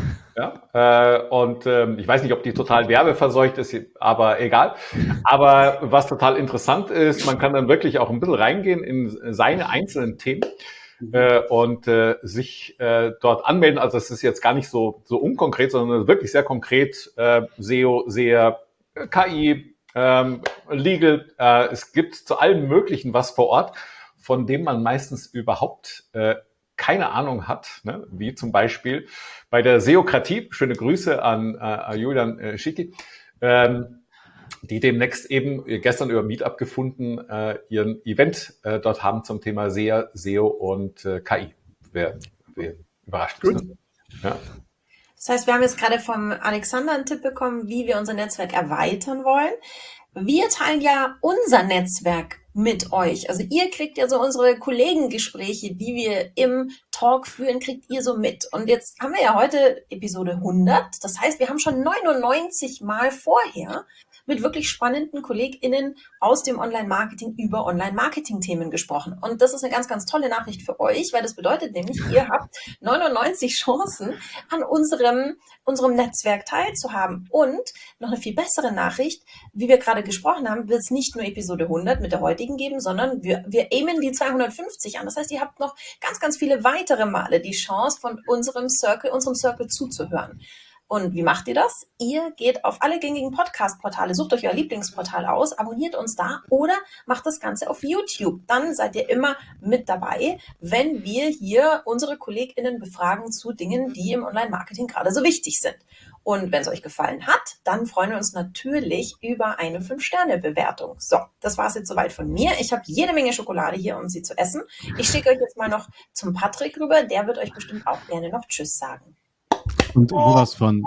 Ja, äh, und ähm, ich weiß nicht, ob die total werbeverseucht ist, aber egal. Aber was total interessant ist, man kann dann wirklich auch ein bisschen reingehen in seine einzelnen Themen äh, und äh, sich äh, dort anmelden. Also es ist jetzt gar nicht so so unkonkret, sondern wirklich sehr konkret. Äh, S E O, sehr K I, ähm, Legal. Äh, es gibt zu allem Möglichen was vor Ort, von dem man meistens überhaupt äh, keine Ahnung hat, ne? Wie zum Beispiel bei der Seokratie, schöne Grüße an äh, Julian äh, Schicki, ähm, die demnächst eben gestern über Meetup gefunden äh, ihren Event äh, dort haben zum Thema S E A, S E O und äh, K I. Wer, wer überrascht ist. Ne? Ja. Das heißt, wir haben jetzt gerade vom Alexander einen Tipp bekommen, wie wir unser Netzwerk erweitern wollen. Wir teilen ja unser Netzwerk mit euch. Also ihr kriegt ja so unsere Kollegengespräche, die wir im Talk führen, kriegt ihr so mit. Und jetzt haben wir ja heute Episode hundert. Das heißt, wir haben schon neunundneunzig Mal vorher mit wirklich spannenden KollegInnen aus dem Online-Marketing über Online-Marketing-Themen gesprochen. Und das ist eine ganz, ganz tolle Nachricht für euch, weil das bedeutet nämlich, ihr habt neunundneunzig Chancen, an unserem, unserem Netzwerk teilzuhaben. Und noch eine viel bessere Nachricht, wie wir gerade gesprochen haben, wird es nicht nur Episode hundert mit der heutigen geben, sondern wir, wir aimen die zweihundertfünfzig an. Das heißt, ihr habt noch ganz, ganz viele weitere Male die Chance, von unserem Circle, unserem Circle zuzuhören. Und wie macht ihr das? Ihr geht auf alle gängigen Podcast-Portale, sucht euch euer Lieblingsportal aus, abonniert uns da oder macht das Ganze auf YouTube. Dann seid ihr immer mit dabei, wenn wir hier unsere KollegInnen befragen zu Dingen, die im Online-Marketing gerade so wichtig sind. Und wenn es euch gefallen hat, dann freuen wir uns natürlich über eine fünf Sterne Bewertung. So, das war es jetzt soweit von mir. Ich habe jede Menge Schokolade hier, um sie zu essen. Ich schicke euch jetzt mal noch zum Patrick rüber. Der wird euch bestimmt auch gerne noch Tschüss sagen. Und sowas von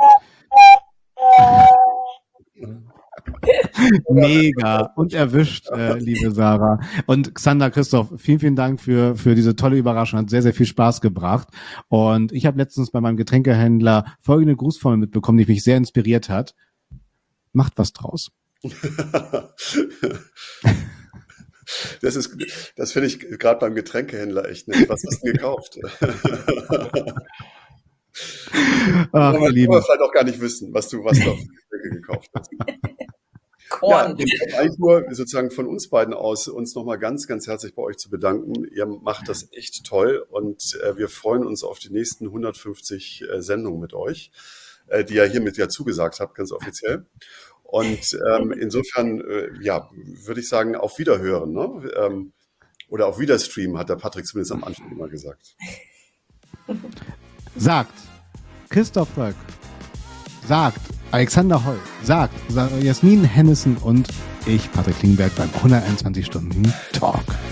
mega und erwischt, äh, liebe Sarah. Und Xander, Christoph, vielen, vielen Dank für für diese tolle Überraschung. Hat sehr, sehr viel Spaß gebracht. Und ich habe letztens bei meinem Getränkehändler folgende Grußformel mitbekommen, die mich sehr inspiriert hat. Macht was draus. Das ist, das finde ich gerade beim Getränkehändler echt nett. Was hast du denn gekauft? Ach, Aber ihr Lieben. wir vielleicht auch gar nicht wissen, was du, was du auf die Getränke gekauft hast. Ja, Korn. ich kann eigentlich nur sozusagen von uns beiden aus uns nochmal ganz, ganz herzlich bei euch zu bedanken. Ihr macht das echt toll und äh, wir freuen uns auf die nächsten hundertfünfzig äh, Sendungen mit euch, äh, die ihr hiermit ja zugesagt habt, ganz offiziell. Und ähm, insofern, äh, ja, würde ich sagen, auf Wiederhören, ne? Ähm, oder auf Wiederstream, hat der Patrick zumindest am Anfang immer gesagt. Sagt Christoph Röck, sagt Alexander Holl, sagt Jasmin Hennissen und ich, Patrick Klingberg, beim hunderteinundzwanzig Stunden Talk.